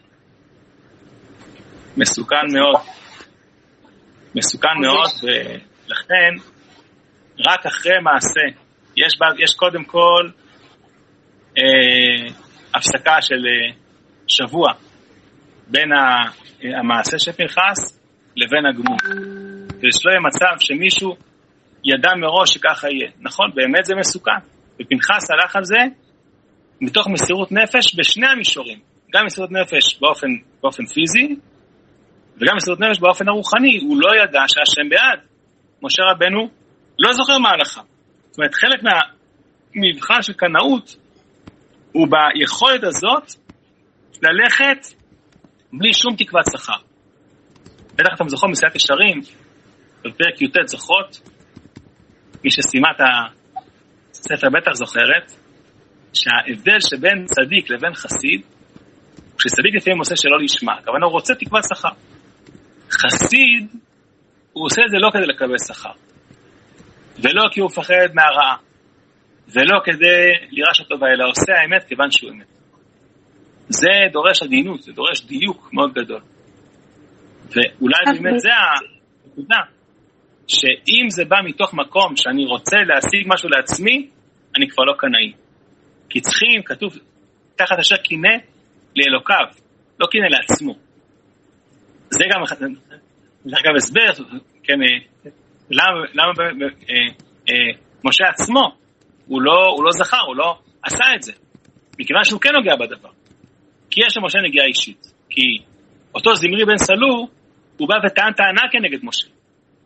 מסוכן מאוד. מסוכן מאוד, ולכן רק אחרי מעשה, יש, יש קודם כל אה, הפסקה של אה, שבוע בין ה, אה, המעשה של פנחס לבין הגמול. כדי שלא יהיה מצב שמישהו ידע מראש שככה יהיה. נכון, באמת זה מסוכן. ופנחס הלך על זה מתוך מסירות נפש בשני המישורים. גם מסירות נפש באופן, באופן פיזי, וגם מסירות נפש באופן הרוחני. הוא לא ידע שהשם בעד. משה רבנו לא זוכר מה הלכה. זאת אומרת, חלק מהמבחן של קנאות הוא ביכולת הזאת ללכת בלי שום תקוות שכר. בטח אתם זוכרים מסילת ישרים, בפרק י"ט זוכרות, מי שסיימה את הספר בטח זוכרת, שההבדל שבין צדיק לבין חסיד, כשצדיק לפעמים עושה שלא לשמה, הכוונה הוא רוצה תקוות שכר. חסיד, הוא עושה את זה לא כדי לקבל שכר. ולא כי הוא מפחד מהרעה, ולא כדי לירש אותו, אלא עושה האמת כיוון שהוא אמת. זה דורש עדינות, זה דורש דיוק מאוד גדול. ואולי באמת זה הנקודה, שאם זה בא מתוך מקום שאני רוצה להשיג משהו לעצמי, אני כבר לא קנאי. כי צריכים, כתוב, תחת אשר קינא לאלוקיו, לא קינא לעצמו. זה גם, זה גם הסבר, כן, למה, למה אה, אה, משה עצמו, הוא לא, הוא לא זכר, הוא לא עשה את זה, מכיוון שהוא כן נוגע בדבר. כי יש למשה נגיעה אישית, כי אותו זמרי בן סלו, הוא בא וטען טענה כנגד משה.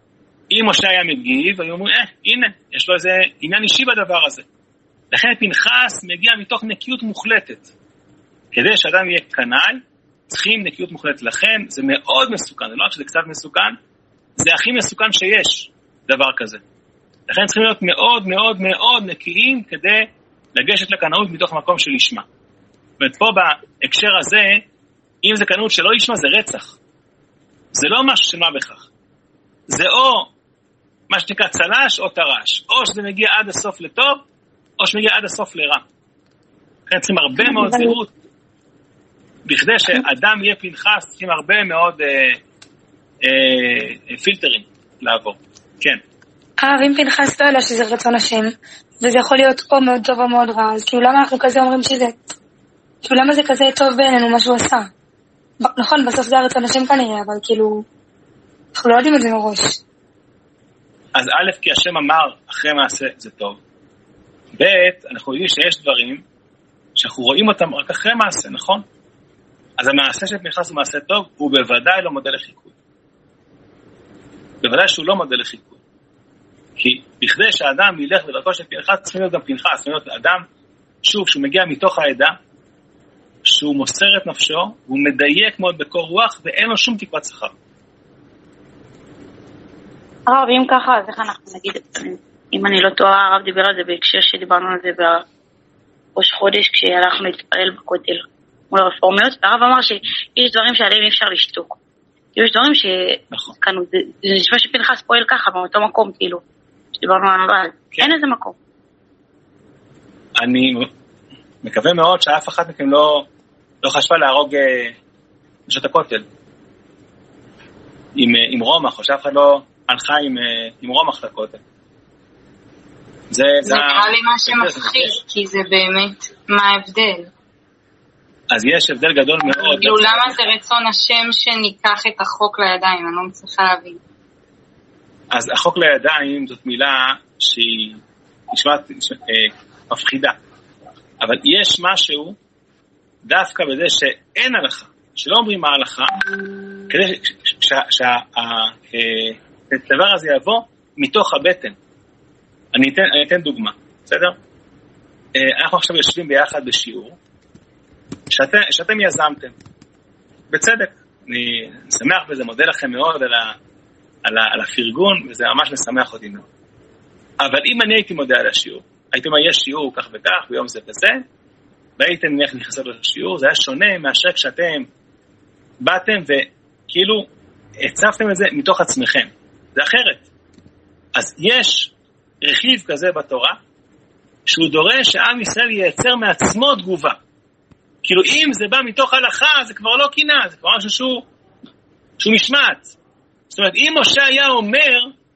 אם משה היה מגיב, היו אומרים, אה, הנה, יש לו איזה עניין אישי בדבר הזה. לכן פנחס מגיע מתוך נקיות מוחלטת. כדי שאדם יהיה קנאי, צריכים נקיות מוחלטת. לכן זה מאוד מסוכן, זה לא רק שזה קצת מסוכן, זה הכי מסוכן שיש דבר כזה. לכן צריכים להיות מאוד מאוד מאוד נקיים כדי לגשת לקנאות מתוך מקום של לשמה. ופה בהקשר הזה, אם זה קנאות שלא לשמה, זה רצח. זה לא משהו של מה בכך. זה או מה שנקרא צלש או תרש. או שזה מגיע עד הסוף לטוב, או שמגיע עד הסוף לרע. לכן צריכים הרבה מאוד זהירות. בכדי שאדם יהיה פנחס, צריכים הרבה מאוד אה, אה, פילטרים לעבור. כן. הרב, אם פנחס לא יודע שזה רצון השם, וזה יכול להיות או מאוד טוב או מאוד רע, אז כאילו למה אנחנו כזה אומרים שזה, כאילו למה זה כזה טוב בעינינו מה שהוא עשה? נכון, בסוף זה הרצון השם כנראה, אבל כאילו, אנחנו לא יודעים את זה מראש. אז א', כי השם אמר אחרי מעשה זה טוב. ב', אנחנו יודעים שיש דברים שאנחנו רואים אותם רק אחרי מעשה, נכון? אז המעשה של פנחס הוא מעשה טוב, הוא בוודאי לא מודל לחיקוי. בוודאי שהוא לא מודל לחיקוי. כי בכדי שהאדם ילך בדרכו של פנחס, צריכים להיות גם פנחס, צריכים להיות אדם, שוב, שהוא מגיע מתוך העדה, שהוא מוסר את נפשו, הוא מדייק מאוד בקור רוח, ואין לו שום תקוות שכר. הרב, אם ככה, אז איך אנחנו נגיד, אם אני לא טועה, הרב דיבר על זה בהקשר שדיברנו על זה בראש חודש, כשהלכנו להתפעל בכותל מול הרפורמיות, והרב אמר שיש דברים שעליהם אי אפשר לשתוק. יש דברים שכאנו, זה נשמע שפנחס פועל ככה, באותו מקום, כאילו, שדיברנו על הנבד, אין איזה מקום. אני מקווה מאוד שאף אחד מכם לא, לא חשבה להרוג נשות הכותל עם, עם רומח, או שאף אחד לא הלכה עם, עם רומח לכותל. זה, זה נראה לי מה שמפחיד, כי זה באמת, מה ההבדל? אז יש הבדל גדול מאוד. כאילו למה זה רצון השם שניקח את החוק לידיים? אני לא מצליחה להבין. אז החוק לידיים זאת מילה שהיא נשמעת מפחידה. אבל יש משהו דווקא בזה שאין הלכה, שלא אומרים מה ההלכה, כדי שהדבר הזה יבוא מתוך הבטן. אני אתן, אני אתן דוגמה, בסדר? אנחנו עכשיו יושבים ביחד בשיעור, שאתם, שאתם יזמתם, בצדק. אני שמח בזה, מודה לכם מאוד על, ה, על, ה, על הפרגון, וזה ממש משמח אותי מאוד. אבל אם אני הייתי מודה על השיעור, הייתי אומר, יש שיעור כך וכך, ביום זה וזה, והייתם נלך נכנסות לשיעור, זה היה שונה מאשר כשאתם באתם וכאילו הצפתם את זה מתוך עצמכם. זה אחרת. אז יש רכיב כזה בתורה, שהוא דורש שעם ישראל ייצר מעצמו תגובה. כאילו אם זה בא מתוך הלכה, זה כבר לא קינה, זה כבר משהו שהוא, שהוא משמעת. זאת אומרת, אם משה היה אומר,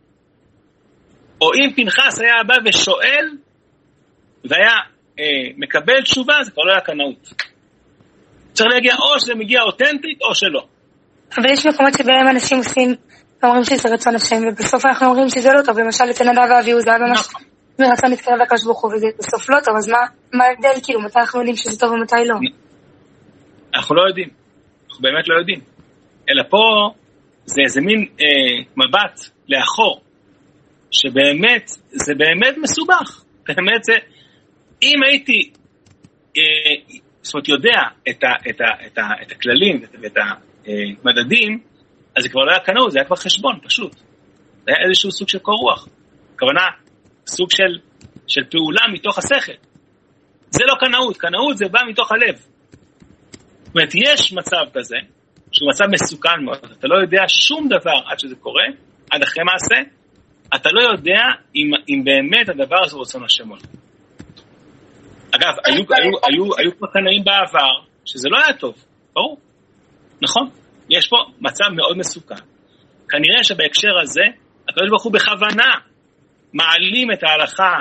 או אם פנחס היה בא ושואל, והיה אה, מקבל תשובה, זה כבר לא היה קנאות. צריך להגיע או שזה מגיע אותנטית, או שלא. אבל יש מקומות שבהם אנשים עושים, אומרים שזה רצון השם, ובסוף אנחנו אומרים שזה לא טוב. למשל, אצל נדב ואביהו, זה היה ממש מרצון להתקרב לקדוש ברוך הוא, וזה בסוף לא טוב. אז מה, מה ההבדל? כאילו, מתי אנחנו יודעים שזה טוב ומתי לא? אנחנו לא יודעים. אנחנו באמת לא יודעים. אלא פה, זה איזה מין אה, מבט לאחור, שבאמת, זה באמת מסובך. באמת זה, אם הייתי, אה, זאת אומרת, יודע את, ה, את, ה, את, ה, את הכללים ואת המדדים, אז זה כבר לא היה קנאות, זה היה כבר חשבון, פשוט. זה היה איזשהו סוג של קור רוח. הכוונה, סוג של, של פעולה מתוך השכל. זה לא קנאות, קנאות זה בא מתוך הלב. זאת אומרת, יש מצב כזה, שהוא מצב מסוכן מאוד, אתה לא יודע שום דבר עד שזה קורה, עד אחרי מעשה, אתה לא יודע אם, אם באמת הדבר הזה רצון השם או לא. אגב, היו, היו, היו, היו פה קנאים בעבר, שזה לא היה טוב, ברור, נכון? יש פה מצב מאוד מסוכן. כנראה שבהקשר הזה, הקדוש ברוך הוא בכוונה מעלים את ההלכה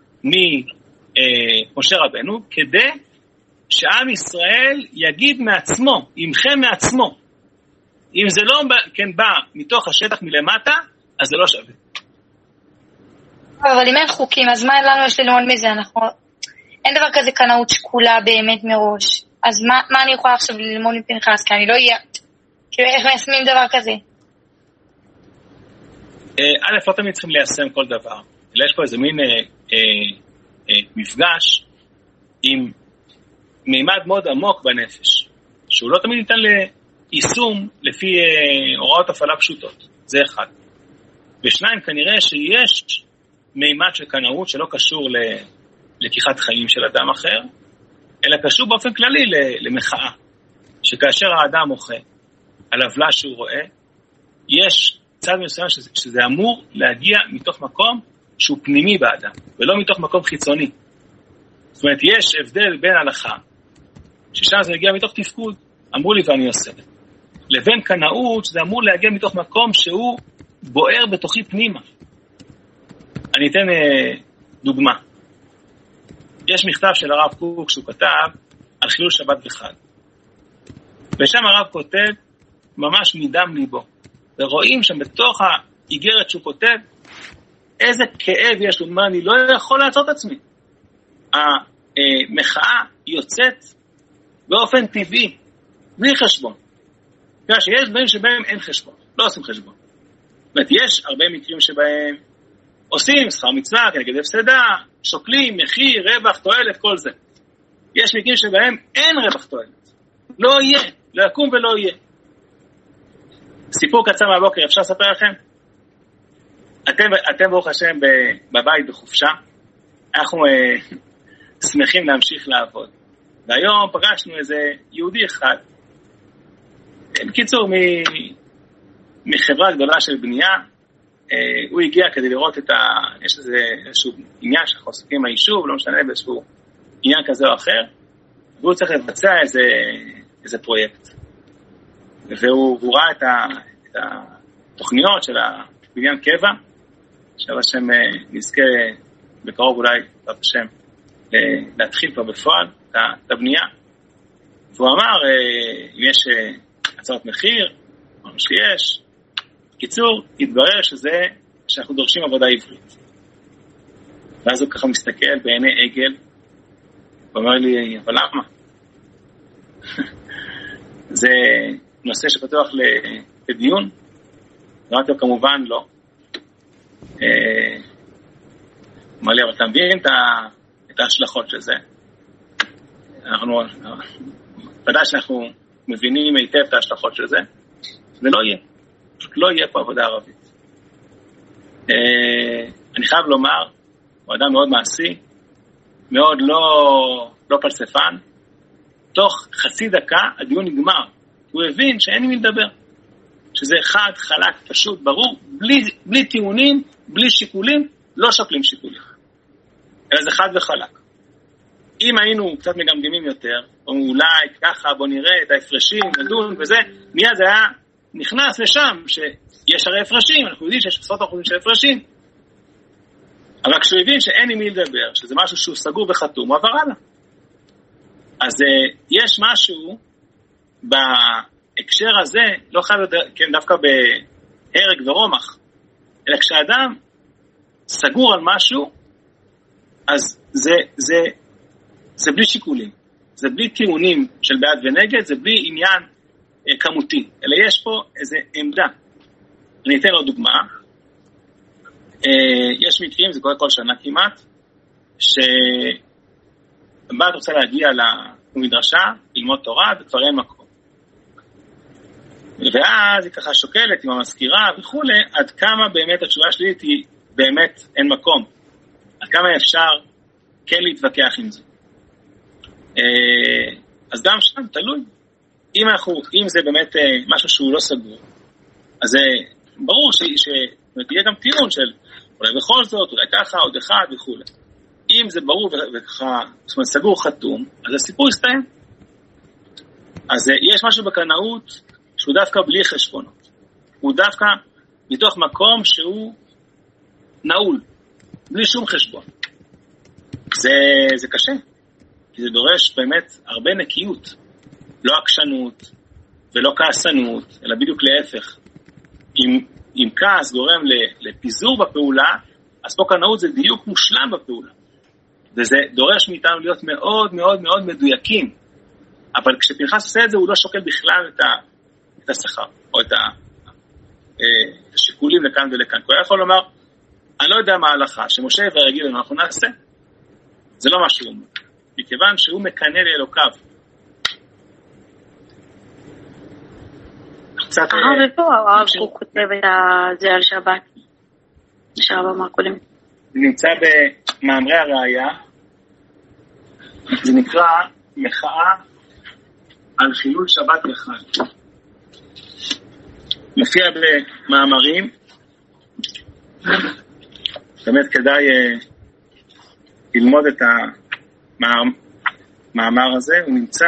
ממשה רבנו, כדי שעם ישראל יגיד מעצמו, ימחה מעצמו. אם זה לא כן בא מתוך השטח מלמטה, אז זה לא שווה. אבל אם אין חוקים, אז מה לנו יש ללמוד מזה? אנחנו... אין דבר כזה קנאות שקולה באמת מראש. אז מה, מה אני יכולה עכשיו ללמוד מפנחס? כי אני לא אהיה... כאילו איך מיישמים דבר כזה? א', לא תמיד צריכים ליישם כל דבר, אלא יש פה איזה מין אה, אה, אה, מפגש עם מימד מאוד עמוק בנפש, שהוא לא תמיד ניתן ליישום לפי אה, הוראות הפעלה פשוטות, זה אחד. ושניים, כנראה שיש מימד של קנאות שלא קשור ללקיחת חיים של אדם אחר, אלא קשור באופן כללי למחאה, שכאשר האדם מוחה על עוולה שהוא רואה, יש צד מסוים שזה, שזה אמור להגיע מתוך מקום שהוא פנימי באדם, ולא מתוך מקום חיצוני. זאת אומרת, יש הבדל בין הלכה, ששם זה מגיע מתוך תפקוד, אמרו לי ואני עושה, לבין קנאות, שזה אמור להגיע מתוך מקום שהוא בוער בתוכי פנימה. אני אתן אה, דוגמה. יש מכתב של הרב קוק שהוא כתב על חילול שבת וחג. ושם הרב כותב ממש מדם ליבו. ורואים שם בתוך האיגרת שהוא כותב, איזה כאב יש לו, מה אני לא יכול לעצור את עצמי. המחאה יוצאת באופן טבעי, בלי חשבון. כיוון שיש דברים שבהם אין חשבון, לא עושים חשבון. זאת אומרת, יש הרבה מקרים שבהם עושים שכר מצווה, כנגד הפסדה, שוקלים, מחיר, רווח, תועלת, כל זה. יש מקרים שבהם אין רווח תועלת. לא יהיה, לא יקום ולא יהיה. סיפור קצר מהבוקר, אפשר לספר לכם? אתם, אתם ברוך השם בבית בחופשה, אנחנו אה, שמחים להמשיך לעבוד. והיום פגשנו איזה יהודי אחד, בקיצור, מ, מחברה גדולה של בנייה, אה, הוא הגיע כדי לראות את ה... יש איזה, איזשהו עניין שאנחנו עוסקים מהיישוב, לא משנה באיזשהו עניין כזה או אחר, והוא צריך לבצע איזה, איזה פרויקט. והוא ראה את, ה, את התוכניות של הבניין קבע, שעל השם נזכה בקרוב אולי, בעזרת השם, להתחיל כבר בפועל את הבנייה. והוא אמר, אם יש הצעות מחיר, אמרנו שיש. קיצור, התברר שזה, שאנחנו דורשים עבודה עברית. ואז הוא ככה מסתכל בעיני עגל, ואומר לי, אבל למה? זה נושא שפתוח לדיון, אמרתי לו כמובן לא. אמר לי, אבל אתה מבין את ההשלכות של זה. אנחנו, ודאי שאנחנו מבינים היטב את ההשלכות של זה, ולא יהיה, פשוט לא יהיה פה עבודה ערבית. אני חייב לומר, הוא אדם מאוד מעשי, מאוד לא, לא פלספן, תוך חצי דקה הדיון נגמר, הוא הבין שאין מי לדבר, שזה אחד, חלק, פשוט, ברור, בלי, בלי טיעונים, בלי שיקולים, לא שוקלים שיקולים, אלא זה חד וחלק. אם היינו קצת מגמגמים יותר, או אולי ככה, בוא נראה את ההפרשים, נדון וזה, מיד זה היה נכנס לשם, שיש הרי הפרשים, אנחנו יודעים שיש עשרות אחוזים של הפרשים, אבל כשהוא הבין שאין עם מי לדבר, שזה משהו שהוא סגור וחתום, הוא עבר הלאה. אז יש משהו בהקשר הזה, לא חייב להיות, כן, דווקא בהרג ורומח, אלא כשאדם סגור על משהו, אז זה, זה, זה בלי שיקולים, זה בלי טיעונים של בעד ונגד, זה בלי עניין אה, כמותי, אלא יש פה איזו עמדה. אני אתן לו דוגמה, אה, יש מקרים, זה קורה כל שנה כמעט, שבת רוצה להגיע למדרשה, ללמוד תורה, וכבר אין מקום. ואז היא ככה שוקלת עם המזכירה וכו', עד כמה באמת התשובה שלי היא באמת אין מקום. עד כמה אפשר כן להתווכח עם זה. אז גם שם תלוי. אם, אנחנו, אם זה באמת משהו שהוא לא סגור, אז זה ברור שתהיה גם טיעון של אולי בכל זאת, אולי ככה, עוד אחד וכו'. אם זה ברור וככה, זאת אומרת סגור חתום, אז הסיפור יסתיים. אז יש משהו בקנאות שהוא דווקא בלי חשבונות. הוא דווקא מתוך מקום שהוא נעול, בלי שום חשבון. זה, זה קשה, כי זה דורש באמת הרבה נקיות, לא עקשנות ולא כעסנות, אלא בדיוק להפך. אם, אם כעס גורם לפיזור בפעולה, אז פה קנאות זה דיוק מושלם בפעולה. וזה דורש מאיתנו להיות מאוד מאוד מאוד מדויקים. אבל כשפנחס עושה את זה, הוא לא שוקל בכלל את, ה, את השכר, או את שיקולים לכאן ולכאן. הוא יכול לומר, אני לא יודע מה ההלכה, שמשה ויגיד לנו, אנחנו נעשה. זה לא מה שהוא אומר. מכיוון שהוא מקנה לאלוקיו. קצת... אה, ופה הרב הוא כותב את זה על שבת. שהרב אמר קודם. זה נמצא במאמרי הראייה. זה נקרא מחאה על חילול שבת לחג. מופיע במאמרים. באמת כדאי ללמוד את המאמר הזה. הוא נמצא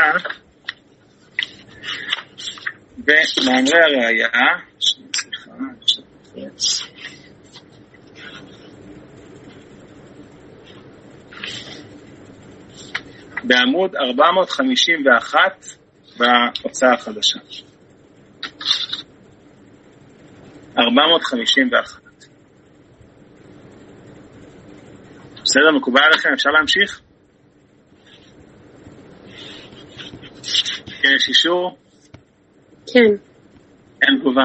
במאמרי הראייה. סליחה, עכשיו נפרץ. בעמוד ארבע מאות חמישים ואחת בהוצאה החדשה. ארבע מאות חמישים ואחת. בסדר, מקובל עליכם? אפשר להמשיך? כן, יש אישור? כן. אין תגובה.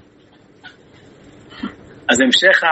אז המשך, ה...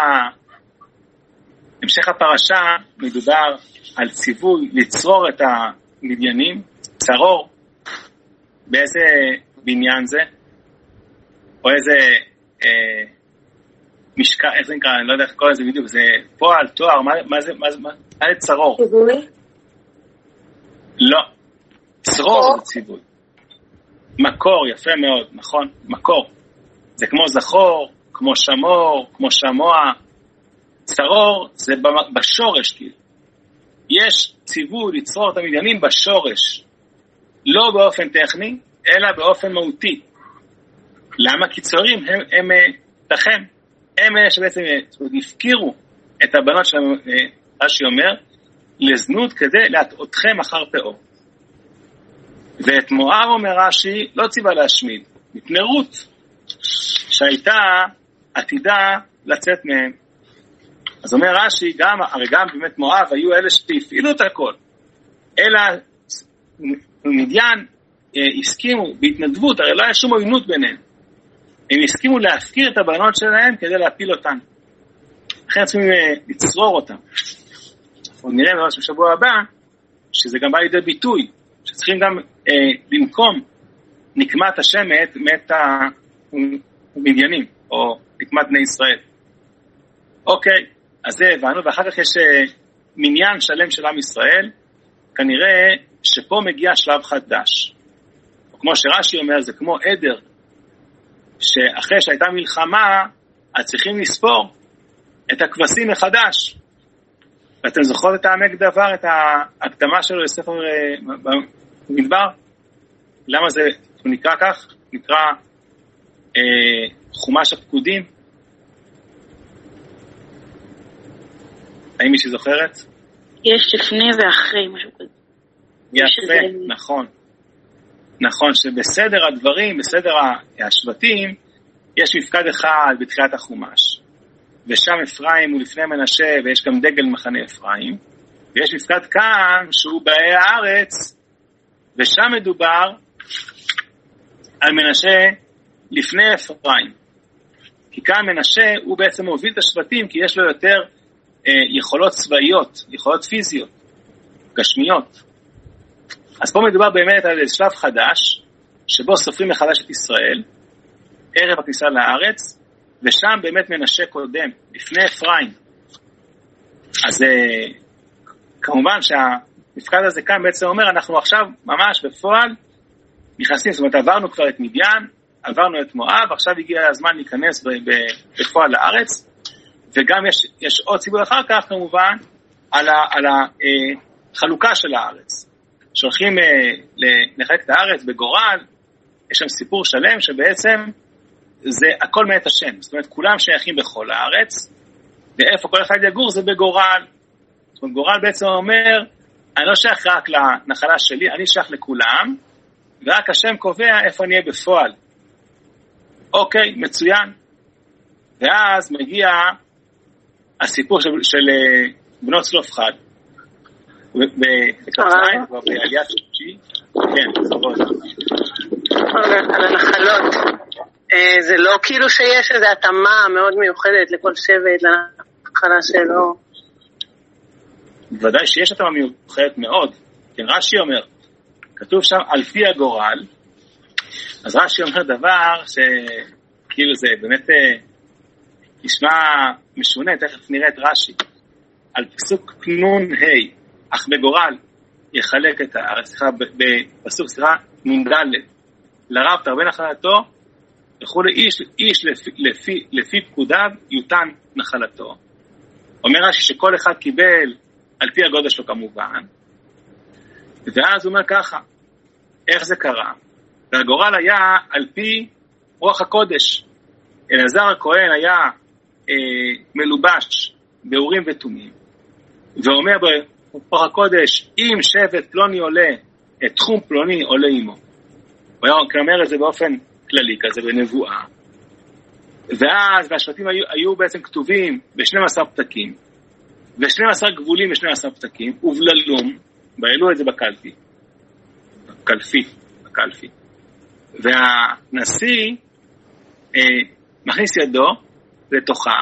המשך הפרשה מדובר על ציווי לצרור את המדיינים, צרור, באיזה בניין זה, או איזה אה, משקע, איך זה נקרא, אני לא יודע איך קורא לזה בדיוק, זה פועל, תואר, מה, מה זה, מה זה, מה זה צרור? ציווי? לא, צרור זה ציווי. מקור, יפה מאוד, נכון, מקור. זה כמו זכור, כמו שמור, כמו שמוע. צרור זה בשורש, כאילו. יש ציווי לצרור את המדיינים בשורש, לא באופן טכני, אלא באופן מהותי. למה? כי צורים הם, הם, לכם, הם אלה שבעצם הפקירו את הבנות של רש"י אומר, לזנות כדי להטעותכם אחר פאור. ואת מואב אומר רש"י, לא ציווה להשמיד, מפני רות, שהייתה עתידה לצאת מהם. אז אומר רש"י, גם, הרי גם באמת מואב היו אלה שהפעילו את הכל, אלא מדיין אה, הסכימו בהתנדבות, הרי לא היה שום עוינות ביניהם, הם הסכימו להפקיר את הבנות שלהם כדי להפיל אותן, לכן צריכים אה, לצרור אותם. עוד נראה ממש בשבוע הבא, שזה גם בא לידי ביטוי, שצריכים גם אה, לנקום נקמת השם מאת, מאת המדיינים, או נקמת בני ישראל. אוקיי, אז זה הבנו, ואחר כך יש מניין שלם של עם ישראל, כנראה שפה מגיע שלב חדש. או כמו שרש"י אומר, זה כמו עדר, שאחרי שהייתה מלחמה, אז צריכים לספור את הכבשים מחדש. ואתם זוכרות את העמק דבר, את ההקדמה שלו לספר במדבר? למה זה, הוא נקרא כך? נקרא אה, חומש הפקודים. האם מישהי זוכרת? יש לפני ואחרי, משהו כזה. יפה, שזה... נכון. נכון, שבסדר הדברים, בסדר השבטים, יש מפקד אחד בתחילת החומש. ושם אפרים הוא לפני מנשה, ויש גם דגל מחנה אפרים. ויש מפקד כאן, שהוא באי הארץ, ושם מדובר על מנשה לפני אפרים. כי כאן מנשה הוא בעצם מוביל את השבטים, כי יש לו יותר אה, יכולות צבאיות, יכולות פיזיות, גשמיות. אז פה מדובר באמת על שלב חדש, שבו סופרים מחדש את ישראל, ערב הכניסה לארץ, ושם באמת מנשה קודם, לפני אפרים. אז אה, כמובן שהמפקד הזה כאן בעצם אומר, אנחנו עכשיו ממש בפועל נכנסים, זאת אומרת עברנו כבר את מדיין, עברנו את מואב, עכשיו הגיע הזמן להיכנס בפועל לארץ, וגם יש, יש עוד סיבוב אחר כך כמובן, על, ה, על החלוקה של הארץ. שהולכים לחלק את הארץ בגורל, יש שם סיפור שלם שבעצם זה הכל מאת השם, זאת אומרת כולם שייכים בכל הארץ, ואיפה כל אחד יגור זה בגורל. זאת אומרת גורל בעצם אומר, אני לא שייך רק לנחלה שלי, אני שייך לכולם, ורק השם קובע איפה אני אהיה בפועל. אוקיי, מצוין. ואז מגיע הסיפור של, של בנות צלופחד. בקצריים, כבר בעליית שישי. כן, סבוד. על הנחלות. זה לא כאילו שיש איזו התאמה מאוד מיוחדת לכל שבט, לנחלה שלו. בוודאי שיש התאמה מיוחדת מאוד. כן, רש"י אומר, כתוב שם על פי הגורל, אז רש"י אומר דבר שכאילו זה באמת נשמע משונה, תכף נראה את רש"י. על פסוק נון ה' אך בגורל יחלק את הארץ, סליחה, בפסוק סליחה נון ד' לרב תרבה נחלתו, וכו' איש, איש לפי, לפי, לפי פקודיו יותן נחלתו. אומר רש"י שכל אחד קיבל על פי הגודל שלו כמובן, ואז הוא אומר ככה, איך זה קרה? והגורל היה על פי רוח הקודש. אלעזר הכהן היה אה, מלובש באורים ותומים, ואומר ברוח הקודש, אם שבט פלוני עולה, את תחום פלוני עולה עמו. הוא היה אומר את זה באופן כללי כזה, בנבואה. ואז, והשבטים היו, היו בעצם כתובים ב-שנים עשר פתקים, ו-שנים עשר גבולים ב-שנים עשר פתקים, ובללום, והעלו את זה בקלפי, בקלפי, בקלפי. והנשיא אה, מכניס ידו לתוכה,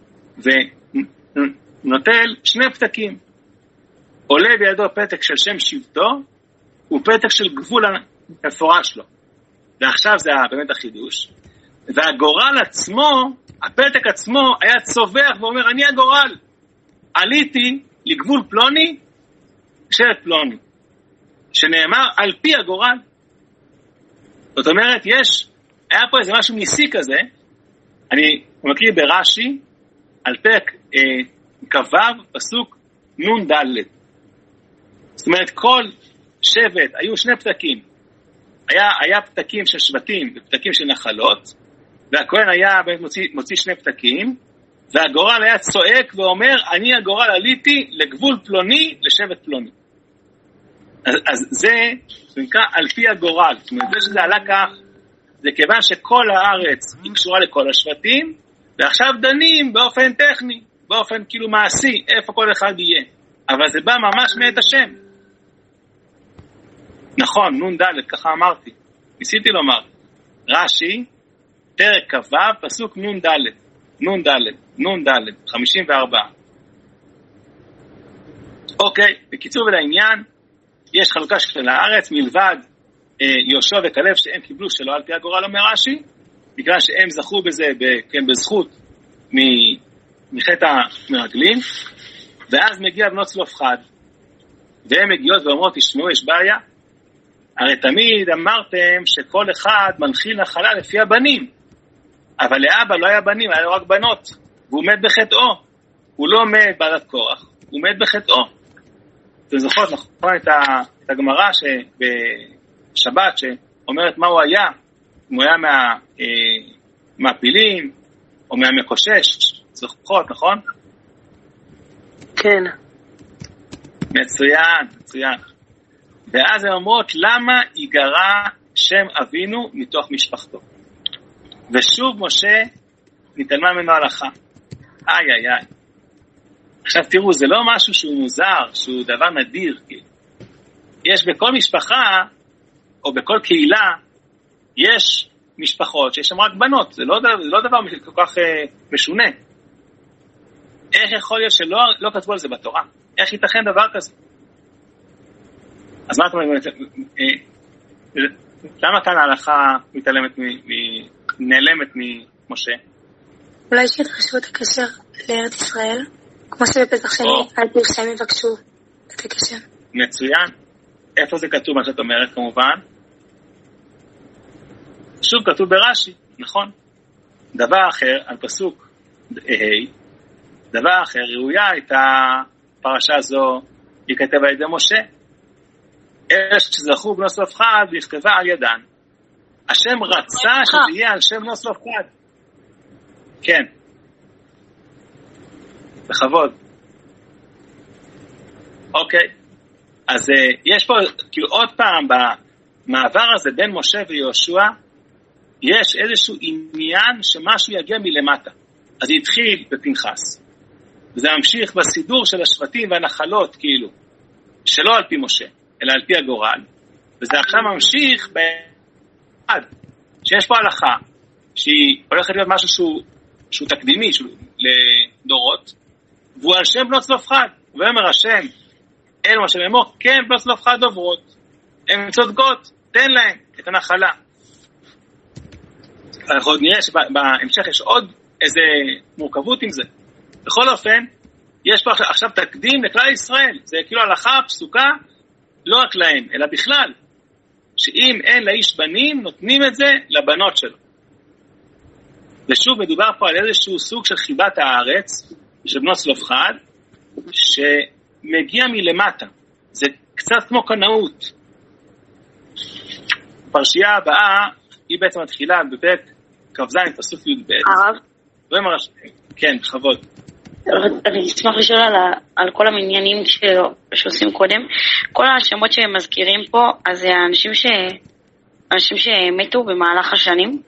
ונוטל שני פתקים. עולה בידו פתק של שם שבטו, ופתק של גבול המפורש לו. ועכשיו זה באמת החידוש. והגורל עצמו, הפתק עצמו, היה צובח ואומר, אני הגורל. עליתי לגבול פלוני, שבט פלוני. שנאמר על פי הגורל. זאת אומרת, יש, היה פה איזה משהו ניסי כזה, אני מקריא ברש"י, על פרק אה, כבב, פסוק נון ד'. זאת אומרת, כל שבט, היו שני פתקים. היה, היה פתקים של שבטים ופתקים של נחלות, והכהן היה באמת מוציא, מוציא שני פתקים, והגורל היה צועק ואומר, אני הגורל עליתי לגבול פלוני, לשבט פלוני. אז, אז זה, זה נקרא על פי הגורל. זאת אומרת, זה שזה עלה כך, זה כיוון שכל הארץ היא קשורה לכל השבטים, ועכשיו דנים באופן טכני, באופן כאילו מעשי, איפה כל אחד יהיה. אבל זה בא ממש מאת השם. נכון, נון ד', ככה אמרתי. ניסיתי לומר. רש"י, פרק כ"ו, פסוק נון ד', נון ד', נון ד', חמישים וארבע. אוקיי, בקיצור ולעניין, יש חלוקה של הארץ, מלבד אה, יהושע וכלב שהם קיבלו שלא על פי הגורל, אומר רש"י, בגלל שהם זכו בזה, כן, בזכות מחטא המרגלים, ואז מגיע בנות צלופחד, והן מגיעות ואומרות, תשמעו, יש בעיה, הרי תמיד אמרתם שכל אחד מנחיל נחלה לפי הבנים, אבל לאבא לא היה בנים, היה לו רק בנות, והוא מת בחטאו, הוא לא מת בעלת כורח, הוא מת בחטאו. אתם זוכרות, נכון, את, את הגמרא שבשבת שאומרת מה הוא היה, אם הוא היה מה, אה, מהפילים, או מהמקושש, זוכרות, נכון? כן. מצוין, מצוין. ואז הן אומרות, למה ייגרע שם אבינו מתוך משפחתו? ושוב משה נתעלמה ממנו הלכה. איי איי איי. עכשיו תראו, זה לא משהו שהוא מוזר, שהוא דבר נדיר. יש בכל משפחה, או בכל קהילה, יש משפחות שיש שם רק בנות. זה לא, זה לא דבר כל כך אה, משונה. איך יכול להיות שלא לא כתבו על זה בתורה? איך ייתכן דבר כזה? אז מה אתה אומר? למה כאן ההלכה מתעלמת, נעלמת ממשה? אולי שידרשו את הקשר לארץ ישראל, כמו שבפסח שני, על פי שהם יבקשו את הקשר. מצוין. איפה זה כתוב מה שאת אומרת כמובן? שוב כתוב ברש"י, נכון? דבר אחר, על פסוק ה', דבר אחר, ראויה הייתה פרשה זו, היא כתבה על ידי משה. אלה שזכו בנות צלופחד והכתבה על ידן. השם רצה שזה יהיה על שם בנות צלופחד. כן. בכבוד. אוקיי. אז uh, יש פה, כאילו עוד פעם, במעבר הזה בין משה ויהושע, יש איזשהו עניין שמשהו יגיע מלמטה. אז זה התחיל בפנחס. וזה ממשיך בסידור של השבטים והנחלות, כאילו, שלא על פי משה, אלא על פי הגורל. וזה עכשיו ממשיך בעד, שיש פה הלכה, שהיא הולכת להיות משהו שהוא, שהוא תקדימי שהוא, לדורות, והוא על שם בנות צלופחד, ואומר השם, אלו מה שאמור, כן, בנות צלופחד דוברות, הן צודקות, תן להן את הנחלה. אנחנו עוד נראה שבהמשך יש עוד איזה מורכבות עם זה. בכל אופן, יש פה עכשיו, עכשיו תקדים לכלל ישראל, זה כאילו הלכה פסוקה, לא רק להם, אלא בכלל, שאם אין לאיש בנים, נותנים את זה לבנות שלו. ושוב, מדובר פה על איזשהו סוג של חיבת הארץ, של בנות צלופחד, שמגיע מלמטה. זה קצת כמו קנאות. הפרשייה הבאה, היא בעצם מתחילה בבית כ"ז, פסוק י"ב. הרב? כן, בכבוד. אני אשמח לשאול על, ה, על כל המניינים ש, שעושים קודם. כל השמות שהם מזכירים פה, אז זה אנשים, ש, אנשים שמתו במהלך השנים?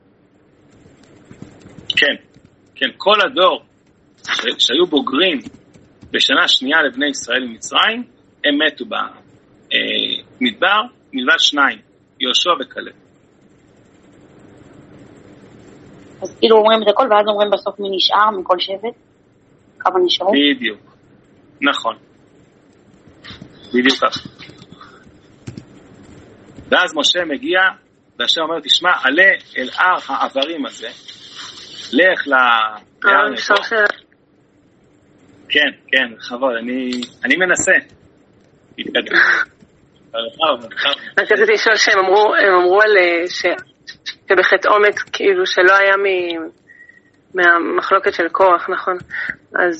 כן, כן, כל הדור ש, שהיו בוגרים בשנה שנייה לבני ישראל ממצרים, הם מתו במדבר, מלבד שניים, יהושע וכלב. אז כאילו אומרים את הכל, ואז אומרים בסוף מי נשאר מכל שבט? כמה נשארו? בדיוק, נכון. בדיוק כך. ואז משה מגיע, והשם אומר, תשמע, עלה אל הר העברים הזה, לך להר נבו. כן, כן, חבל, אני, אני מנסה. להתקדם. רק רציתי לשאול שהם אמרו, הם אמרו על שבחטא עומק, כאילו שלא היה מהמחלוקת של כוח, נכון? אז,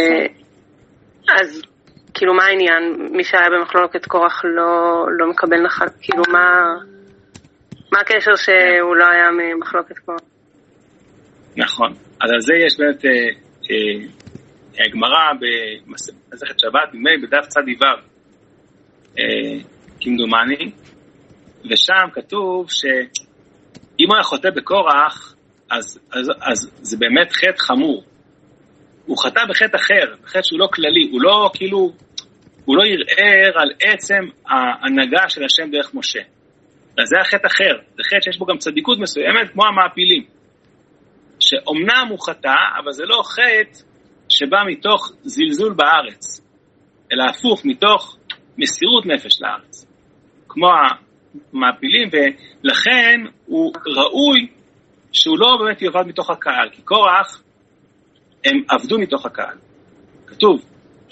אז כאילו מה העניין? מי שהיה במחלוקת כוח לא, לא מקבל נחל, כאילו מה, מה הקשר שהוא לא היה ממחלוקת כוח? נכון, אז על זה יש באמת אה, אה, הגמרא במסכת שבת, נדמה לי בדף צד ו' אה, כמדומני, ושם כתוב שאם הוא היה חוטא בקורח, אז, אז, אז זה באמת חטא חמור. הוא חטא בחטא אחר, בחטא שהוא לא כללי, הוא לא כאילו, הוא לא ירער על עצם ההנהגה של השם דרך משה. אז זה החטא אחר, זה חטא שיש בו גם צדיקות מסוימת, כמו המעפילים. שאומנם הוא חטא, אבל זה לא חטא שבא מתוך זלזול בארץ, אלא הפוך, מתוך מסירות נפש לארץ. כמו המעפילים, ולכן הוא ראוי שהוא לא באמת יובד מתוך הקהל, כי קורח הם עבדו מתוך הקהל. כתוב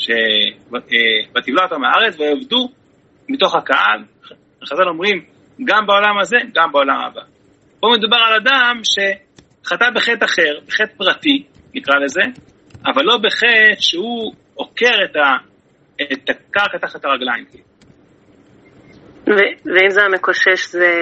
ותבלע אותם מהארץ ועבדו מתוך הקהל. חז"ל אומרים גם בעולם הזה, גם בעולם הבא. פה מדובר על אדם שחטא בחטא אחר, בחטא פרטי נקרא לזה, אבל לא בחטא שהוא עוקר את, ה, את הקרקע תחת הרגליים. ואם זה המקושש זה...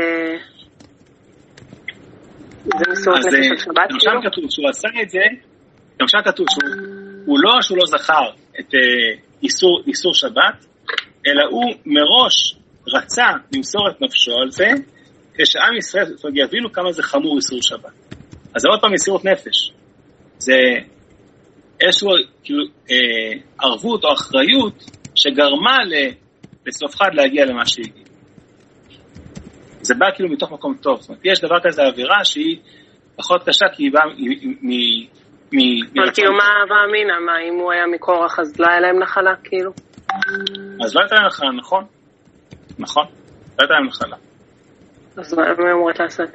זה מסורת נפש של שבת? גם שם כתוב שהוא עשה את זה, גם שם כתוב שהוא לא שהוא לא זכר את איסור, איסור שבת, אלא הוא מראש רצה למסור את נפשו על זה, כשעם ישראל יבינו כמה זה חמור איסור שבת. אז זה עוד פעם מסירות נפש. זה איזשהו כאילו, אה, ערבות או אחריות שגרמה לצלופחד להגיע למה שהגיע. זה בא כאילו מתוך מקום טוב. זאת אומרת, יש דבר כזה אווירה שהיא פחות קשה, כי היא באה מ... מ... אבל כאילו מה אהבה אמינה? מה, אם הוא היה מקורח אז לא היה להם נחלה, כאילו? אז לא הייתה להם נחלה, נכון. נכון, לא הייתה להם נחלה. אז מה הם אמורת לעשות?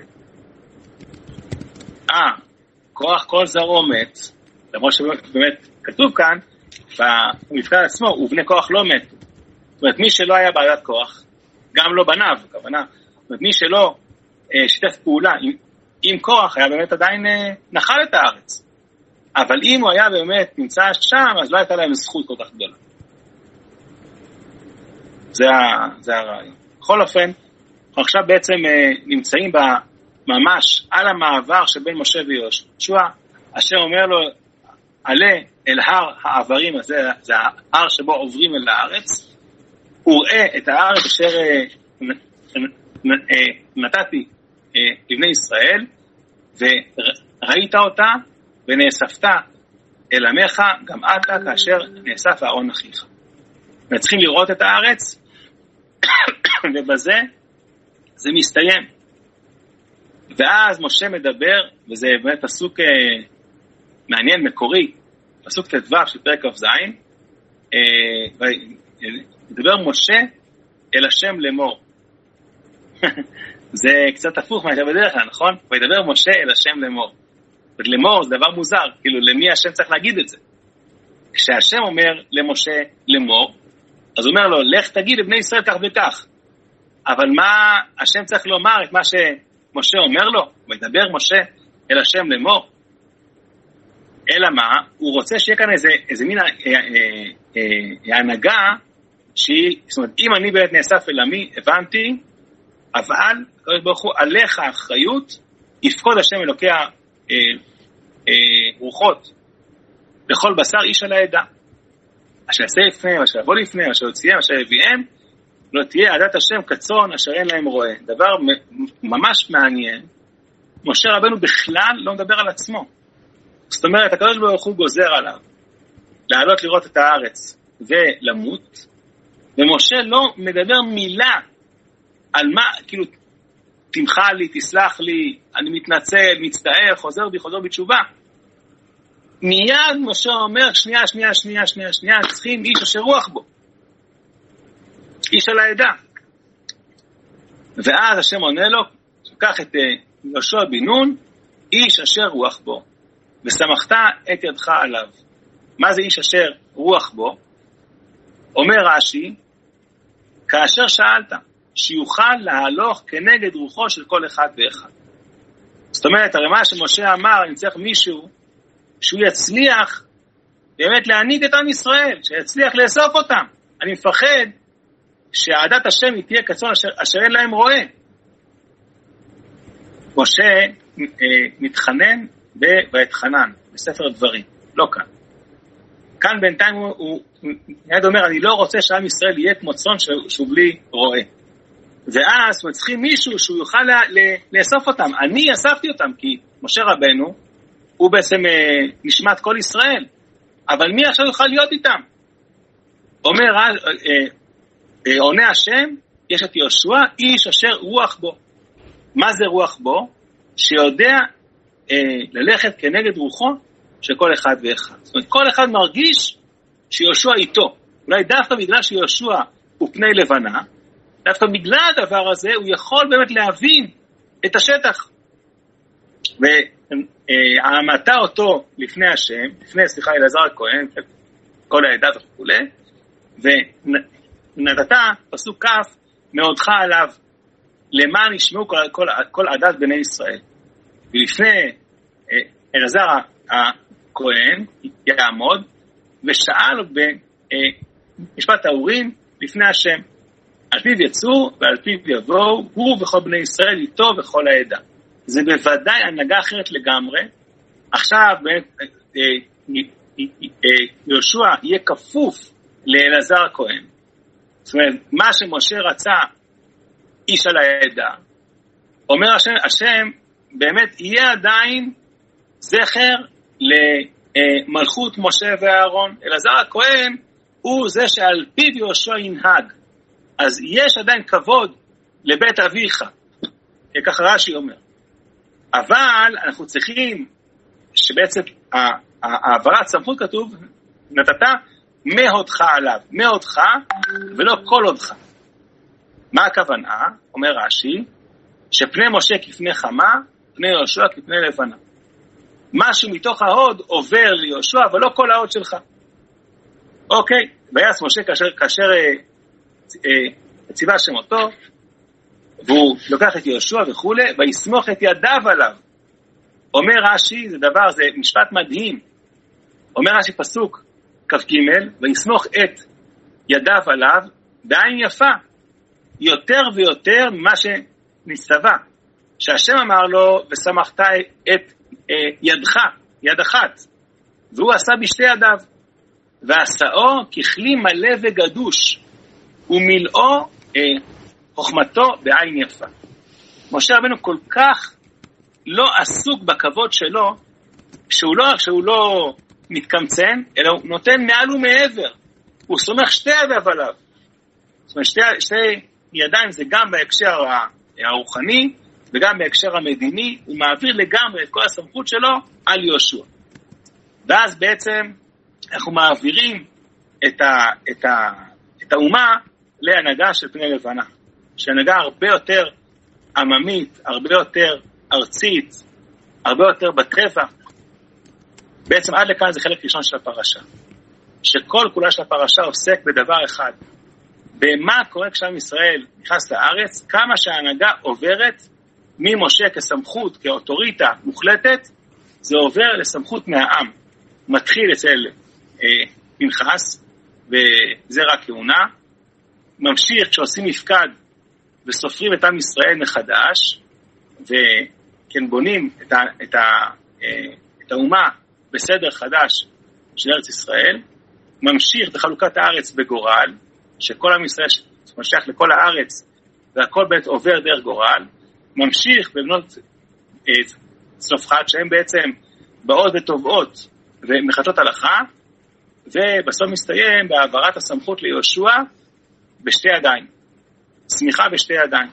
אה, כורח כל זרעו מת, למרות שבאמת כתוב כאן, במפקד עצמו, ובני כורח לא מתו. זאת אומרת, מי שלא היה בעלת כורח, גם לא בניו, הכוונה. זאת אומרת, מי שלא אה, שיתף פעולה עם, עם כורח, היה באמת עדיין אה, נחל את הארץ. אבל אם הוא היה באמת נמצא שם, אז לא הייתה להם זכות כל כך גדולה. זה, זה הרעיון. בכל אופן, אנחנו עכשיו בעצם אה, נמצאים ב, ממש על המעבר שבין משה ויהושע, אשר אומר לו, עלה אל הר העברים הזה, זה ההר שבו עוברים אל הארץ, וראה את הארץ אשר נתתי לבני ישראל, וראית אותה, ונאספת אל עמך, גם אתה כאשר נאסף אהרון אחיך. וצריכים לראות את הארץ, ובזה זה מסתיים. ואז משה מדבר, וזה באמת פסוק אה, מעניין, מקורי, פסוק תדבר של פרק כ"ז, אה, מדבר משה אל השם לאמור. זה קצת הפוך מה שבדרך כלל, נכון? וידבר משה אל השם לאמור. לאמור זה דבר מוזר, כאילו למי השם צריך להגיד את זה? כשהשם אומר למשה לאמור, אז הוא אומר לו, לך תגיד לבני ישראל כך וכך. אבל מה השם צריך לומר את מה שמשה אומר לו? וידבר משה אל השם לאמור. אלא מה? הוא רוצה שיהיה כאן איזה, איזה מין ההנהגה, שהיא, זאת אומרת, אם אני באמת נאסף אל עמי, הבנתי, אבל, ברוך הוא, עליך האחריות, יפקוד השם אלוקי רוחות, לכל בשר איש על העדה. אשר יעשה לפניהם, אשר יבוא לפניהם, אשר יוציאם, אשר יביאם, לא תהיה עדת השם כצאן אשר אין להם רועה. דבר ממש מעניין, משה רבנו בכלל לא מדבר על עצמו. זאת אומרת, הקדוש ברוך הוא גוזר עליו, לעלות לראות את הארץ ולמות, ומשה לא מדבר מילה על מה, כאילו, תמחה לי, תסלח לי, אני מתנצל, מצטער, חוזר בי, חוזר בתשובה. מיד משה אומר, שנייה, שנייה, שנייה, שנייה, שנייה, צריכים איש אשר רוח בו. איש על העדה. ואז השם עונה לו, קח את יהושע בן נון, איש אשר רוח בו, ושמחת את ידך עליו. מה זה איש אשר רוח בו? אומר רש"י, כאשר שאלת, שיוכל להלוך כנגד רוחו של כל אחד ואחד. זאת אומרת, הרי מה שמשה אמר, אני צריך מישהו שהוא יצליח באמת להנהיג את עם ישראל, שיצליח לאסוף אותם. אני מפחד שעדת השם היא תהיה כצאן אשר, אשר אין להם רועה. משה אה, מתחנן ב"ואתחנן", בספר דברים, לא כאן. כאן בינתיים הוא, הוא מיד אומר, אני לא רוצה שעם ישראל יהיה כמו צאן שהוא בלי רועה. ואז הוא צריכים מישהו שהוא יוכל לה, לה, לאסוף אותם. אני אספתי אותם, כי משה רבנו הוא בעצם אה, נשמת כל ישראל. אבל מי עכשיו יוכל להיות איתם? אומר, אה, אה, אה, עונה השם, יש את יהושע, איש אשר רוח בו. מה זה רוח בו? שיודע אה, ללכת כנגד רוחו של כל אחד ואחד. זאת אומרת, כל אחד מרגיש שיהושע איתו. אולי דווקא בגלל שיהושע הוא פני לבנה, דווקא בגלל הדבר הזה הוא יכול באמת להבין את השטח. והעמתה אותו לפני השם, לפני, סליחה, אלעזר הכהן, כל העדה וכו', ונתת, פסוק כף, מעודך עליו, למען ישמעו כל, כל, כל עדת בני ישראל. ולפני אלעזר הכהן יעמוד, ושאל במשפט האורים לפני השם, על פיו יצאו ועל פיו יבואו, הוא וכל בני ישראל איתו וכל העדה. זה בוודאי הנהגה אחרת לגמרי. עכשיו יהושע יהיה כפוף לאלעזר הכהן. זאת אומרת, מה שמשה רצה, איש על העדה, אומר השם, השם באמת יהיה עדיין זכר למלכות משה ואהרון. אלעזר הכהן הוא זה שעל פיו יהושע ינהג. אז יש עדיין כבוד לבית אביך, ככה רש"י אומר. אבל אנחנו צריכים שבעצם העברת סמכות כתוב, נתת מהודך עליו, מהודך ולא כל הודך. מה הכוונה? אומר רש"י, שפני משה כפני חמה, פני יהושע כפני לבנה. משהו מתוך ההוד עובר ליהושע, אבל לא כל ההוד שלך. אוקיי, ויעש משה כאשר, כאשר הציבה שם אותו, והוא לוקח את יהושע וכו', ויסמוך את ידיו עליו. אומר רש"י, זה דבר, זה משפט מדהים. אומר רש"י פסוק כ"ג, ויסמוך את ידיו עליו, בעין יפה, יותר ויותר ממה שנצטווה. שהשם אמר לו, ושמחת את אה, ידך, יד אחת, והוא עשה בשתי ידיו, ועשאו ככלי מלא וגדוש, ומילאו אה, חוכמתו בעין יפה. משה רבנו כל כך לא עסוק בכבוד שלו, שהוא לא, שהוא לא מתקמצן, אלא הוא נותן מעל ומעבר. הוא סומך שתי ידיו עליו. זאת אומרת, שתי, שתי ידיים זה גם בהקשר הרוחני, וגם בהקשר המדיני, הוא מעביר לגמרי את כל הסמכות שלו על יהושע. ואז בעצם אנחנו מעבירים את, ה, את, ה, את האומה להנהגה של פני לבנה, שהנהגה הרבה יותר עממית, הרבה יותר ארצית, הרבה יותר בטבע. בעצם עד לכאן זה חלק ראשון של הפרשה, שכל כולה של הפרשה עוסק בדבר אחד, במה קורה כשעם ישראל נכנס לארץ, כמה שההנהגה עוברת ממשה כסמכות, כאוטוריטה מוחלטת, זה עובר לסמכות מהעם. מתחיל אצל אה, פנחס וזרע כהונה, ממשיך כשעושים מפקד וסופרים את עם ישראל מחדש, וכן בונים את, ה, את, ה, אה, את האומה בסדר חדש של ארץ ישראל, ממשיך בחלוקת הארץ בגורל, שכל עם ישראל משייך לכל הארץ, והכל בעת עובר דרך גורל, ממשיך בבנות אה, צלופחד, שהם בעצם באות וטובעות ומחטות הלכה, ובסוף מסתיים בהעברת הסמכות ליהושע בשתי ידיים. סמיכה בשתי ידיים.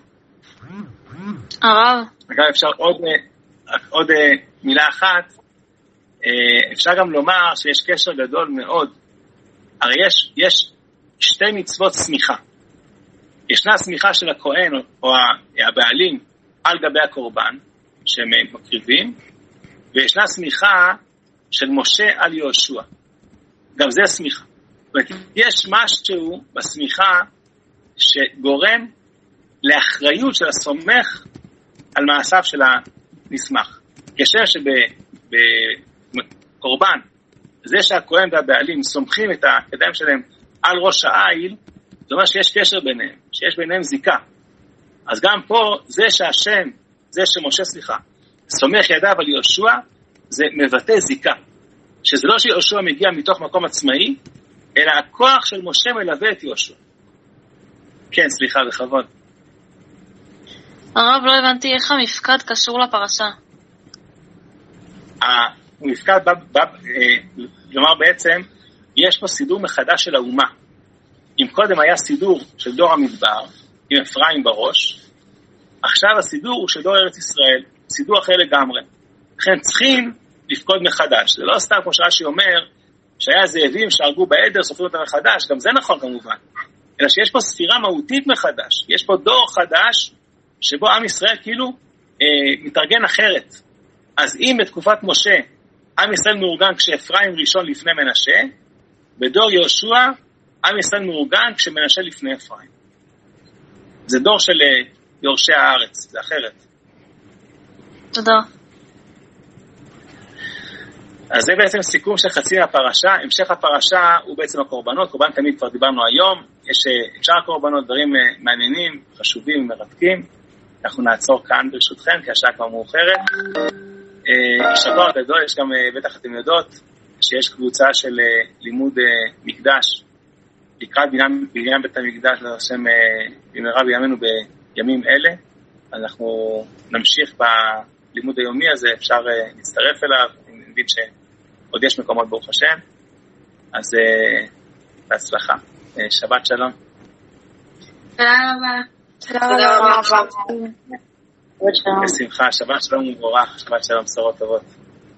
הרב. אגב, אפשר עוד, עוד מילה אחת, אפשר גם לומר שיש קשר גדול מאוד. הרי יש, יש שתי מצוות סמיכה. ישנה סמיכה של הכהן או הבעלים על גבי הקורבן, שהם מקריבים, וישנה סמיכה של משה על יהושע. גם זה סמיכה. יש משהו בסמיכה שגורם לאחריות של הסומך על מעשיו של הנסמך. כשם שבקורבן, זה שהכהן והבעלים סומכים את הידיים שלהם על ראש העיל, זאת אומרת שיש קשר ביניהם, שיש ביניהם זיקה. אז גם פה, זה שהשם, זה שמשה סליחה, סומך ידיו על יהושע, זה מבטא זיקה. שזה לא שיהושע מגיע מתוך מקום עצמאי, אלא הכוח של משה מלווה את יהושע. כן, סליחה, בכבוד. הרב, לא הבנתי איך המפקד קשור לפרשה. המפקד, כלומר בעצם, יש פה סידור מחדש של האומה. אם קודם היה סידור של דור המדבר, עם אפרים בראש, עכשיו הסידור הוא של דור ארץ ישראל, סידור אחר לגמרי. לכן צריכים לפקוד מחדש. זה לא סתם כמו שרש"י אומר, שהיה זאבים שהרגו בעדר, סופרים אותם מחדש, גם זה נכון כמובן. אלא שיש פה ספירה מהותית מחדש. יש פה דור חדש, שבו עם ישראל כאילו אה, מתארגן אחרת. אז אם בתקופת משה, עם ישראל מאורגן כשאפרים ראשון לפני מנשה, בדור יהושע, עם ישראל מאורגן כשמנשה לפני אפרים. זה דור של יורשי הארץ, זה אחרת. תודה. אז זה בעצם סיכום של חצי הפרשה. המשך הפרשה הוא בעצם הקורבנות. קורבן תמיד כבר דיברנו היום. יש שאר הקורבנות, דברים מעניינים, חשובים, מרתקים. אנחנו נעצור כאן ברשותכם, כי השעה כבר מאוחרת. שבוע גדול, יש גם, בטח אתם יודעות, שיש קבוצה של לימוד מקדש, לקראת בניין בית המקדש, לשם במהרה בימינו בימים אלה. אנחנו נמשיך בלימוד היומי הזה, אפשר להצטרף אליו, אני מבין שעוד יש מקומות ברוך השם, אז בהצלחה. שבת שלום. תודה רבה. תודה רבה. בשמחה, שבת שלום ומבורך, שבת שלום, בשורות טובות.